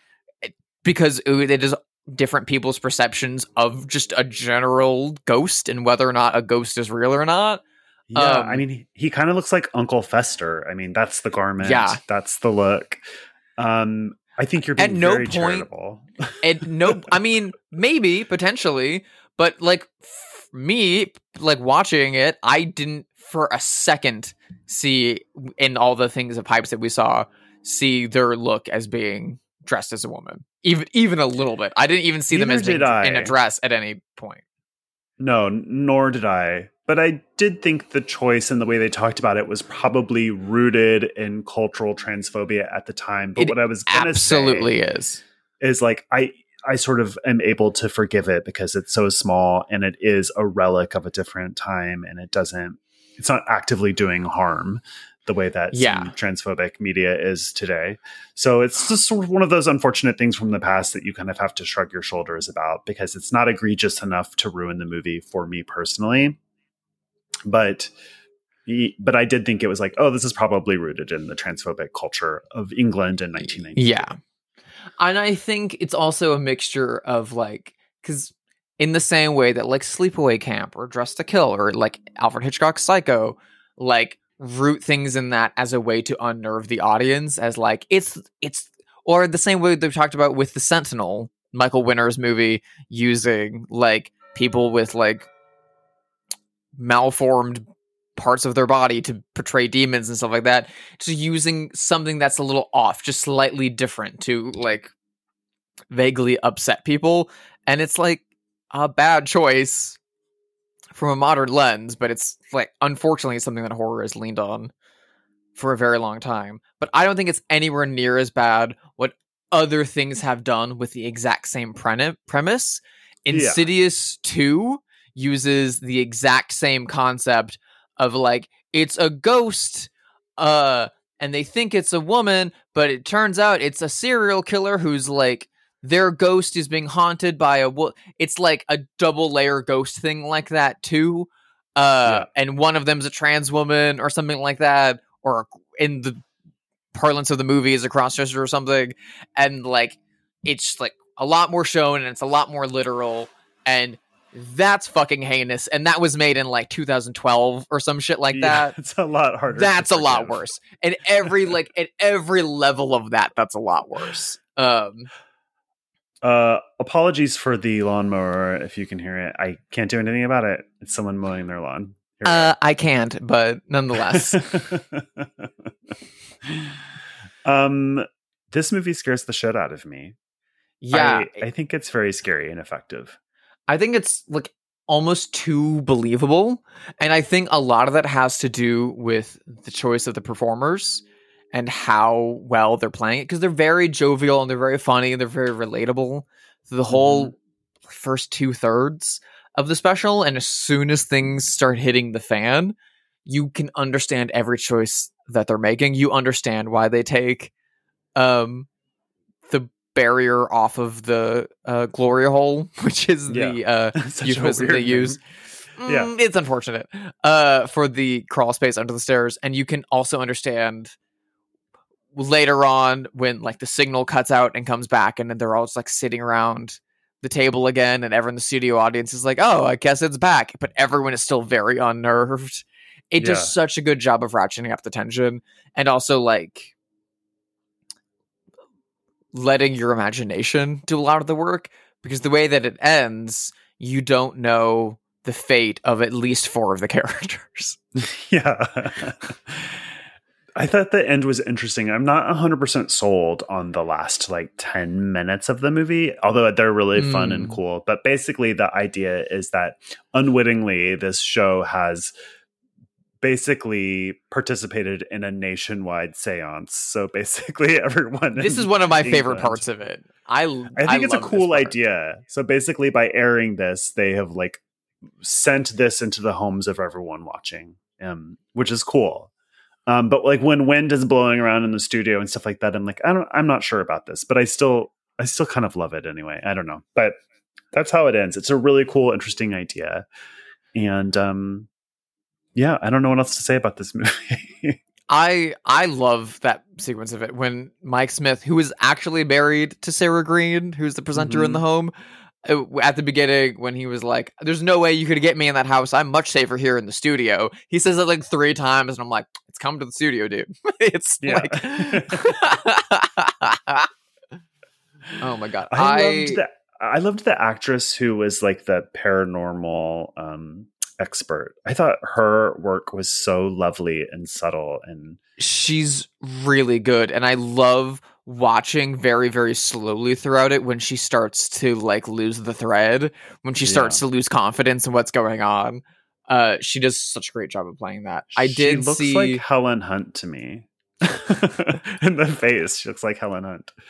because it is different people's perceptions of just a general ghost and whether or not a ghost is real or not. Yeah, Um, I mean, he, he kind of looks like Uncle Fester. I mean, that's the garment. Yeah. That's the look. Um, I think you're At being no very point- charitable. And no, I mean, maybe potentially, but like f- me, like watching it, I didn't for a second see in all the things of Pipes that we saw, see their look as being dressed as a woman, even even a little bit. I didn't even see them Neither as being did I. in a dress at any point. No, nor did I. But I did think the choice and the way they talked about it was probably rooted in cultural transphobia at the time. But It what I was going to say Absolutely is. is like I I sort of am able to forgive it because it's so small and it is a relic of a different time, and it doesn't it's not actively doing harm the way that Yeah. some transphobic media is today. So it's just sort of one of those unfortunate things from the past that you kind of have to shrug your shoulders about, because it's not egregious enough to ruin the movie for me personally. But but I did think it was like, oh, this is probably rooted in the transphobic culture of England in nineteen ninety. Yeah. And I think it's also a mixture of like, because in the same way that like Sleepaway Camp or Dressed to Kill or like Alfred Hitchcock's Psycho, like root things in that as a way to unnerve the audience, as like it's it's or the same way they've talked about with The Sentinel, Michael Winner's movie, using like people with like malformed parts of their body to portray demons and stuff like that, just using something that's a little off, just slightly different to like vaguely upset people. And it's like a bad choice from a modern lens, but it's like unfortunately something that horror has leaned on for a very long time. But I don't think it's anywhere near as bad what other things have done with the exact same pre- premise. Insidious yeah. two uses the exact same concept of like, it's a ghost, uh, and they think it's a woman, but it turns out it's a serial killer who's like, their ghost is being haunted by a wo- it's like a double layer ghost thing like that too. Uh, yeah. And one of them's a trans woman or something like that, or in the parlance of the movie is a crossdresser or something. And like, it's like a lot more shown and it's a lot more literal, and that's fucking heinous. And that was made in like two thousand twelve or some shit like yeah, that. It's a lot harder. That's a lot worse. And every like at every level of that, that's a lot worse. Um, Uh, apologies for the lawnmower if you can hear it. I can't do anything about it. It's someone mowing their lawn. Uh, I can't, but nonetheless. um, this movie scares the shit out of me. Yeah. I, I think it's very scary and effective. I think it's like almost too believable. And I think a lot of that has to do with the choice of the performers and how well they're playing it, because they're very jovial and they're very funny and they're very relatable to the whole mm-hmm. first two thirds of the special. And as soon as things start hitting the fan, you can understand every choice that they're making. You understand why they take um, the barrier off of the uh, glory hole, which is yeah. the uh, euphemism they use. Mm, yeah. It's unfortunate uh, for the crawl space under the stairs. And you can also understand later on when like the signal cuts out and comes back, and then they're all just like sitting around the table again, and everyone in the studio audience is like, oh, I guess it's back, but everyone is still very unnerved. It yeah. does such a good job of ratcheting up the tension, and also like letting your imagination do a lot of the work, because the way that it ends, you don't know the fate of at least four of the characters. Yeah. I thought the end was interesting. I'm not one hundred percent sold on the last like ten minutes of the movie, although they're really mm. fun and cool. But basically the idea is that unwittingly this show has basically participated in a nationwide seance. So basically everyone This is one of my England, favorite parts of it. I I think I it's a cool idea. So basically by airing this, they have like sent this into the homes of everyone watching, um, which is cool. Um, but like when wind is blowing around in the studio and stuff like that, I'm like, I don't, I'm not sure about this, but I still, I still kind of love it anyway. I don't know, but that's how it ends. It's a really cool, interesting idea. And, um, yeah, I don't know what else to say about this movie. I, I love that sequence of it when Mike Smith, who is actually married to Sarah Green, who's the presenter mm-hmm. in the home, at the beginning when he was like, there's no way you could get me in that house, I'm much safer here in the studio. He says it like three times and I'm like, it's come to the studio, dude. It's yeah. like oh my god. I, I loved the I loved the actress who was like the paranormal um expert. I thought her work was so lovely and subtle, and she's really good. And I love watching very, very slowly throughout it when she starts to like lose the thread, when she starts yeah. to lose confidence in what's going on. Uh, she does such a great job of playing that. I she did looks see like Helen Hunt to me. In the face, she looks like Helen Hunt.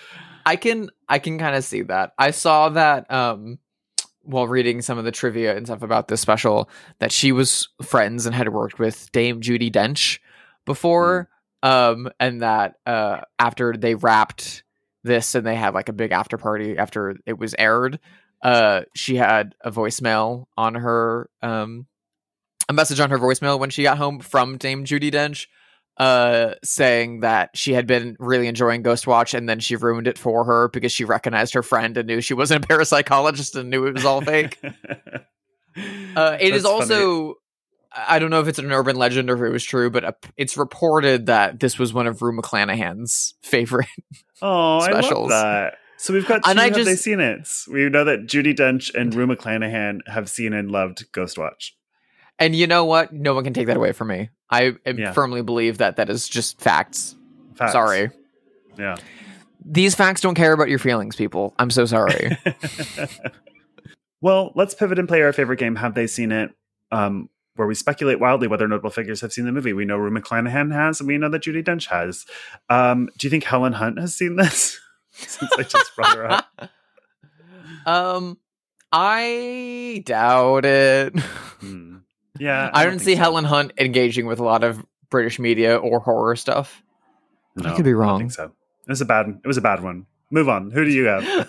I can I can kind of see that. I saw that um while reading some of the trivia and stuff about this special, that she was friends and had worked with Dame Judi Dench before. Mm. Um and that uh after they wrapped this and they had like a big after party after it was aired, uh she had a voicemail on her um a message on her voicemail when she got home from Dame Judi Dench, uh, saying that she had been really enjoying Ghostwatch, and then she ruined it for her because she recognized her friend and knew she wasn't a parapsychologist and knew it was all fake. uh, it That's is also, funny. I don't know if it's an urban legend or if it was true, but uh, it's reported that this was one of Rue McClanahan's favorite oh, specials. I love that. So we've got two and I have just, they seen it. We know that Judi Dench and Rue McClanahan have seen and loved Ghostwatch. And you know what? No one can take that away from me. I yeah. firmly believe that that is just facts. facts. Sorry. Yeah. These facts don't care about your feelings, people. I'm so sorry. Well, let's pivot and play our favorite game, Have They Seen It? Um, where we speculate wildly whether notable figures have seen the movie. We know Rue McClanahan has, and we know that Judi Dench has. Um, do you think Helen Hunt has seen this? Since I just brought her up. Um, I doubt it. Hmm. Yeah, I, I don't didn't see so. Helen Hunt engaging with a lot of British media or horror stuff. No, I could be wrong. I don't think so. It was a bad. It was a bad one. Move on. Who do you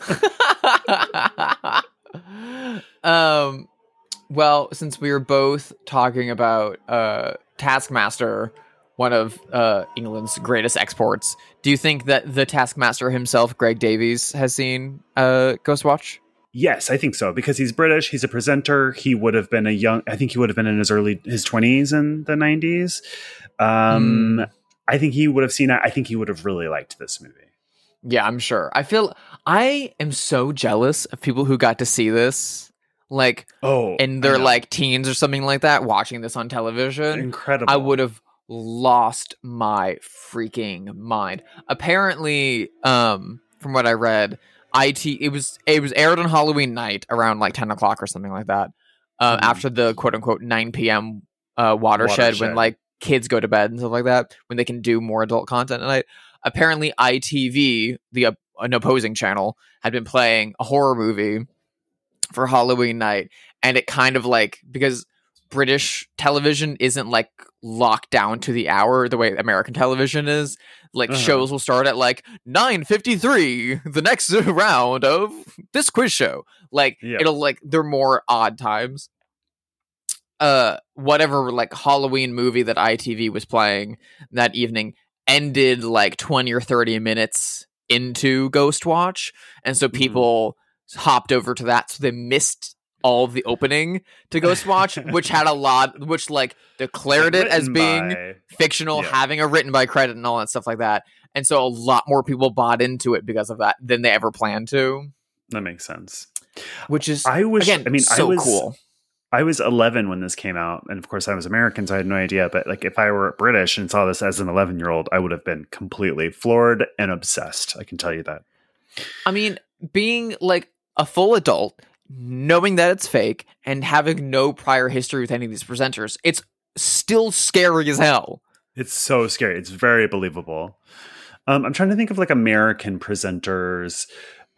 have? um. Well, since we were both talking about uh, Taskmaster, one of uh, England's greatest exports, do you think that the Taskmaster himself, Greg Davies, has seen uh, Ghostwatch? Yes, I think so, because he's British. He's a presenter. He would have been a young. I think he would have been in his early his twenties in the nineties. Um, mm. I think he would have seen it. I think he would have really liked this movie. Yeah, I'm sure. I feel I am so jealous of people who got to see this, like, oh, in their like teens or something like that, watching this on television. Incredible. I would have lost my freaking mind. Apparently, um, from what I read, I T it was it was aired on Halloween night around like ten o'clock or something like that. Uh, mm. After the quote unquote nine p.m. Uh, watershed, watershed when like kids go to bed and stuff like that, when they can do more adult content at night. Apparently, I T V, the uh, an opposing channel, had been playing a horror movie for Halloween night, and it kind of like, because British television isn't like locked down to the hour the way American television is. Like uh-huh. shows will start at like nine fifty-three, the next round of this quiz show. Like yeah. it'll like they're more odd times. Uh, whatever like Halloween movie that I T V was playing that evening ended like twenty or thirty minutes into Ghostwatch, and so people mm. hopped over to that, so they missed all of the opening to Ghostwatch, which had a lot, which like declared it as being by... fictional, yeah. having a written by credit and all that stuff like that. And so a lot more people bought into it because of that than they ever planned to. That makes sense. Which is, I wish, again, I mean, so I was, cool. I was eleven when this came out. And of course I was American, so I had no idea. But like if I were British and saw this as an eleven year old, I would have been completely floored and obsessed. I can tell you that. I mean, being like a full adult, knowing that it's fake and having no prior history with any of these presenters, it's still scary as hell. It's so scary. It's very believable. Um, I'm trying to think of like American presenters.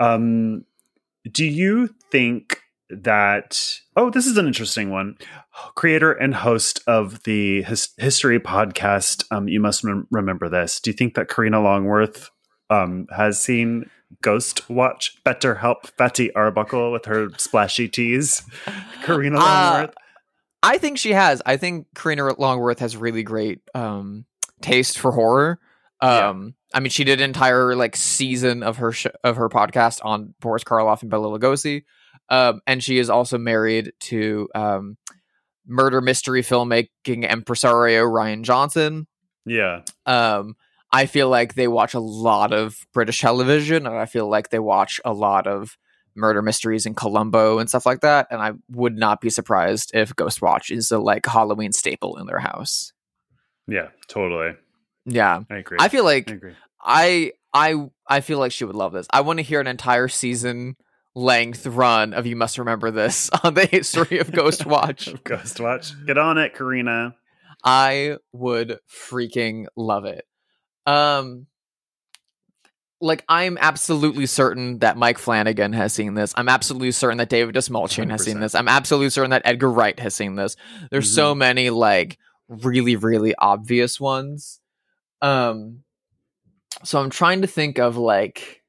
Um, do you think that, oh, this is an interesting one. Creator and host of the his, history podcast, um, You Must Rem- Remember This. Do you think that Karina Longworth um, has seen Ghostwatch? Better help Fatty Arbuckle with her splashy teas. Karina Longworth. Uh, I think she has. I think Karina Longworth has really great um, taste for horror. Um, yeah. I mean, she did an entire like season of her sh- of her podcast on Boris Karloff and Bela Lugosi, um, and she is also married to um, murder mystery filmmaking impresario Ryan Johnson. Yeah. Um, I feel like they watch a lot of British television, and I feel like they watch a lot of murder mysteries in Columbo and stuff like that. And I would not be surprised if Ghostwatch is a like Halloween staple in their house. Yeah, totally. Yeah, I agree. I feel like I agree. I I I feel like she would love this. I want to hear an entire season length run of You Must Remember This on the history of Ghostwatch. Ghostwatch, get on it, Karina. I would freaking love it. Um, like I'm absolutely certain that Mike Flanagan has seen this. I'm absolutely certain that David Desmalchian has seen this. I'm absolutely certain that Edgar Wright has seen this. There's mm-hmm. so many like really, really obvious ones. Um, so I'm trying to think of like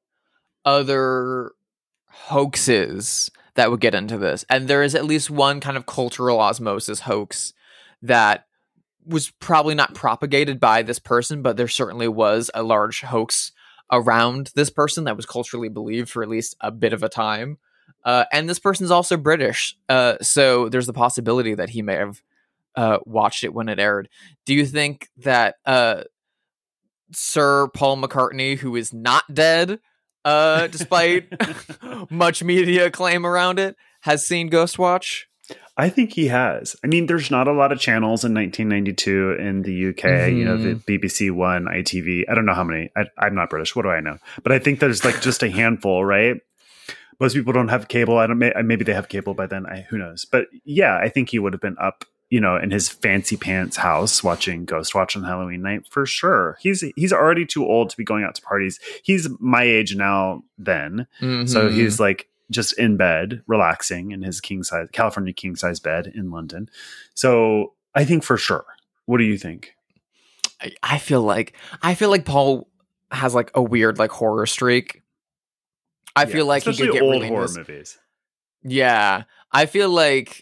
other hoaxes that would get into this. And there is at least one kind of cultural osmosis hoax that was probably not propagated by this person, but there certainly was a large hoax around this person that was culturally believed for at least a bit of a time. Uh, and this person's also British. Uh, so there's the possibility that he may have uh, watched it when it aired. Do you think that uh, Sir Paul McCartney, who is not dead, uh, despite much media acclaim around it, has seen Ghostwatch? I think he has. I mean, there's not a lot of channels in nineteen ninety-two in the U K. Mm-hmm. You know, the B B C One, I T V. I don't know how many. I, I'm not British. What do I know? But I think there's like just a handful, right? Most people don't have cable. I don't. Maybe they have cable by then. I, who knows? But yeah, I think he would have been up, you know, in his fancy pants house watching Ghostwatch on Halloween night for sure. He's he's already too old to be going out to parties. He's my age now. Then, mm-hmm. so he's like. Just in bed, relaxing in his king size, California king size bed in London. So I think for sure. What do you think? I, I feel like I feel like Paul has like a weird like horror streak. I yeah, feel like he could get old really horror mis- movies. Yeah, I feel like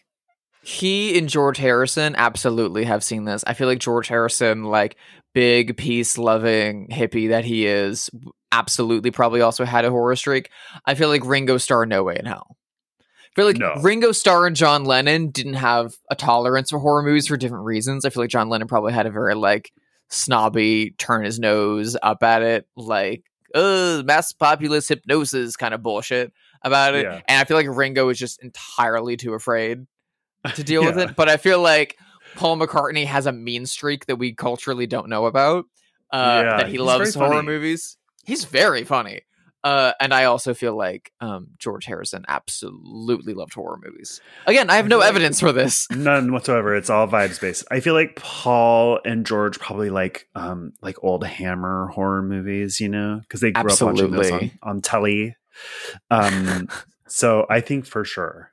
he and George Harrison absolutely have seen this. I feel like George Harrison, like big peace loving hippie that he is, absolutely probably also had a horror streak. I feel like Ringo Starr, No Way in Hell. I feel like no. Ringo Starr and John Lennon didn't have a tolerance for horror movies for different reasons. I feel like John Lennon probably had a very like snobby, turn his nose up at it, like uh mass populist hypnosis kind of bullshit about it. Yeah. And I feel like Ringo was just entirely too afraid to deal yeah. with it. But I feel like Paul McCartney has a mean streak that we culturally don't know about. Uh, yeah, that he loves horror movies. He's very funny. Uh, and I also feel like um, George Harrison absolutely loved horror movies. Again, I have no evidence for this. None whatsoever. It's all vibes based. I feel like Paul and George probably like um, like old Hammer horror movies, you know, because they grew absolutely. up watching those on, on telly. Um, so I think for sure.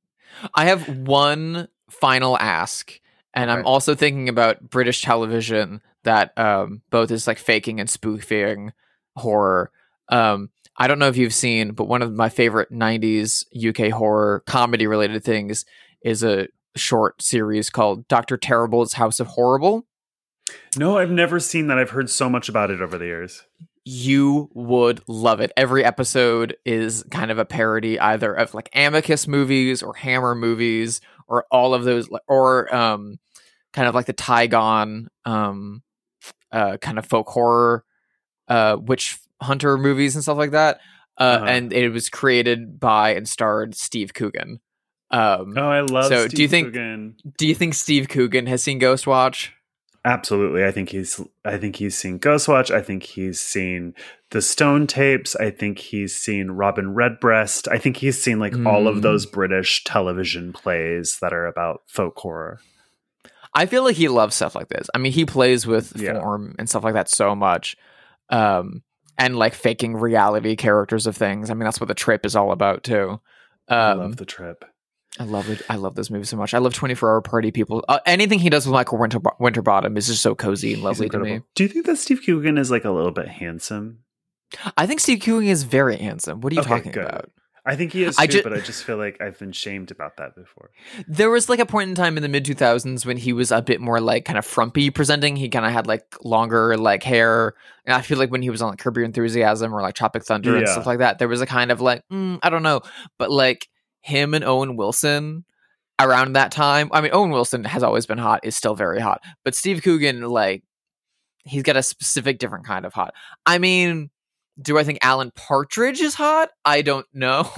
I have one final ask, and okay. I'm also thinking about British television that um, both is like faking and spoofing horror. Um, I don't know if you've seen, but one of my favorite nineties U K horror comedy related things is a short series called Doctor Terrible's House of Horrible. No, I've never seen that. I've heard so much about it over the years. You would love it. Every episode is kind of a parody either of like Amicus movies or Hammer movies or all of those, or um, kind of like the Tygon um, uh, kind of folk horror uh, witch hunter movies and stuff like that. Uh, uh-huh. And it was created by and starred Steve Coogan. Um, oh, I love so Steve do you think, Coogan. Do you think Steve Coogan has seen Ghostwatch? Absolutely. I think he's I think he's seen Ghostwatch. I think he's seen the Stone Tapes. I think he's seen Robin Redbreast. I think he's seen like mm. all of those British television plays that are about folk horror. I feel like he loves stuff like this. I mean, he plays with yeah. form and stuff like that so much. Um, and like faking reality characters of things. I mean, that's what The Trip is all about too. Um, I love The Trip. I love it. I love this movie so much. I love twenty-four hour Party People. Uh, anything he does with Michael Winter- Winterbottom is just so cozy and lovely to me. Do you think that Steve Coogan is like a little bit handsome? I think Steve Coogan is very handsome. What are you okay, talking good. about? I think he is too, I ju- but I just feel like I've been shamed about that before. There was like a point in time in the mid two thousands when he was a bit more like kind of frumpy presenting. He kind of had like longer like hair. And I feel like when he was on like Curb Your Enthusiasm or like Tropic Thunder yeah. and stuff like that, there was a kind of like, mm, I don't know. But like him and Owen Wilson around that time. I mean, Owen Wilson has always been hot, is still very hot. But Steve Coogan, like, he's got a specific different kind of hot. I mean, do I think Alan Partridge is hot? I don't know.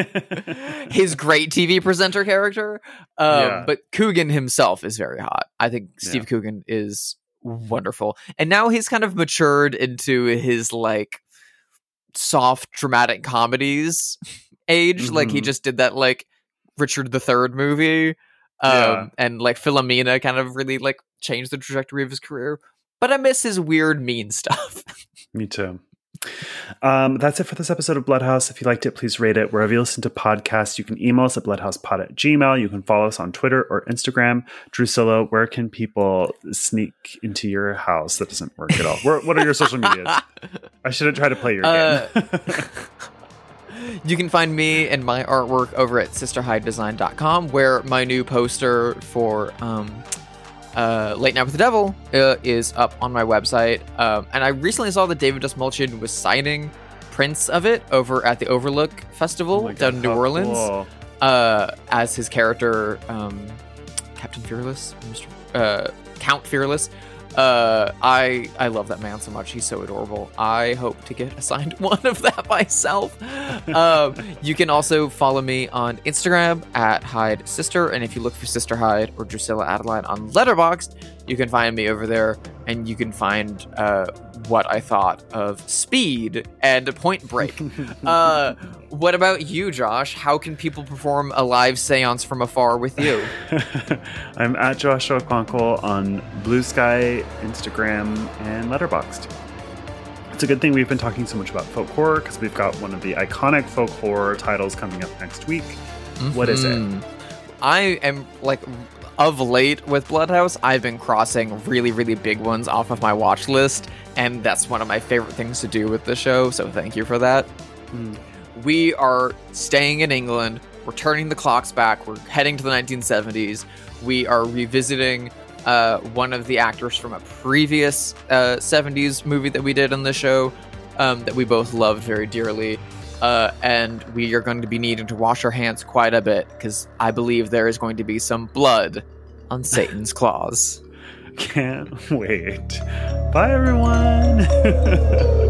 His great T V presenter character. Um, yeah. But Coogan himself is very hot. I think Steve yeah. Coogan is wonderful. And now he's kind of matured into his, like, soft, dramatic comedies age. Mm-hmm. Like, he just did that, like, Richard the Third movie. Um, yeah. And, like, Philomena kind of really, like, changed the trajectory of his career. But I miss his weird, mean stuff. Me too. Um, that's it for this episode of Bloodhouse. If you liked it, please rate it. Wherever you listen to podcasts, you can email us at bloodhousepod at gmail. You can follow us on Twitter or Instagram. Drusilla, where can people sneak into your house that doesn't work at all? Where, what are your social medias? I shouldn't try to play your Uh, game. You can find me and my artwork over at sister hyde design dot com, where my new poster for um, uh, Late Night with the Devil uh, is up on my website. Um, and I recently saw that David Dastmalchian was signing prints of it over at the Overlook Festival Oh my God, down in New how Orleans cool. uh, as his character, um, Captain Fearless, Mister Uh, Count Fearless. Uh, I I love that man so much. He's so adorable. I hope to get assigned one of that myself. um, you can also follow me on Instagram at Hyde Sister, and if you look for Sister Hyde or Drusilla Adeline on Letterboxd, you can find me over there, and you can find uh, what I thought of Speed and Point Break. uh, what about you, Josh? How can people perform a live seance from afar with you? I'm at Joshua Conkle on Blue Sky, Instagram, and Letterboxd. It's a good thing we've been talking so much about folk horror because we've got one of the iconic folk horror titles coming up next week. Mm-hmm. What is it? I am like of late with Bloodhouse, I've been crossing really, really big ones off of my watch list, and that's one of my favorite things to do with the show, so thank you for that. Mm. We are staying in England. We're turning the clocks back. We're heading to the nineteen seventies. We are revisiting uh, one of the actors from a previous uh, seventies movie that we did on the show um, that we both loved very dearly. Uh, and we are going to be needing to wash our hands quite a bit because I believe there is going to be some blood on Satan's claws. Can't wait. Bye, everyone.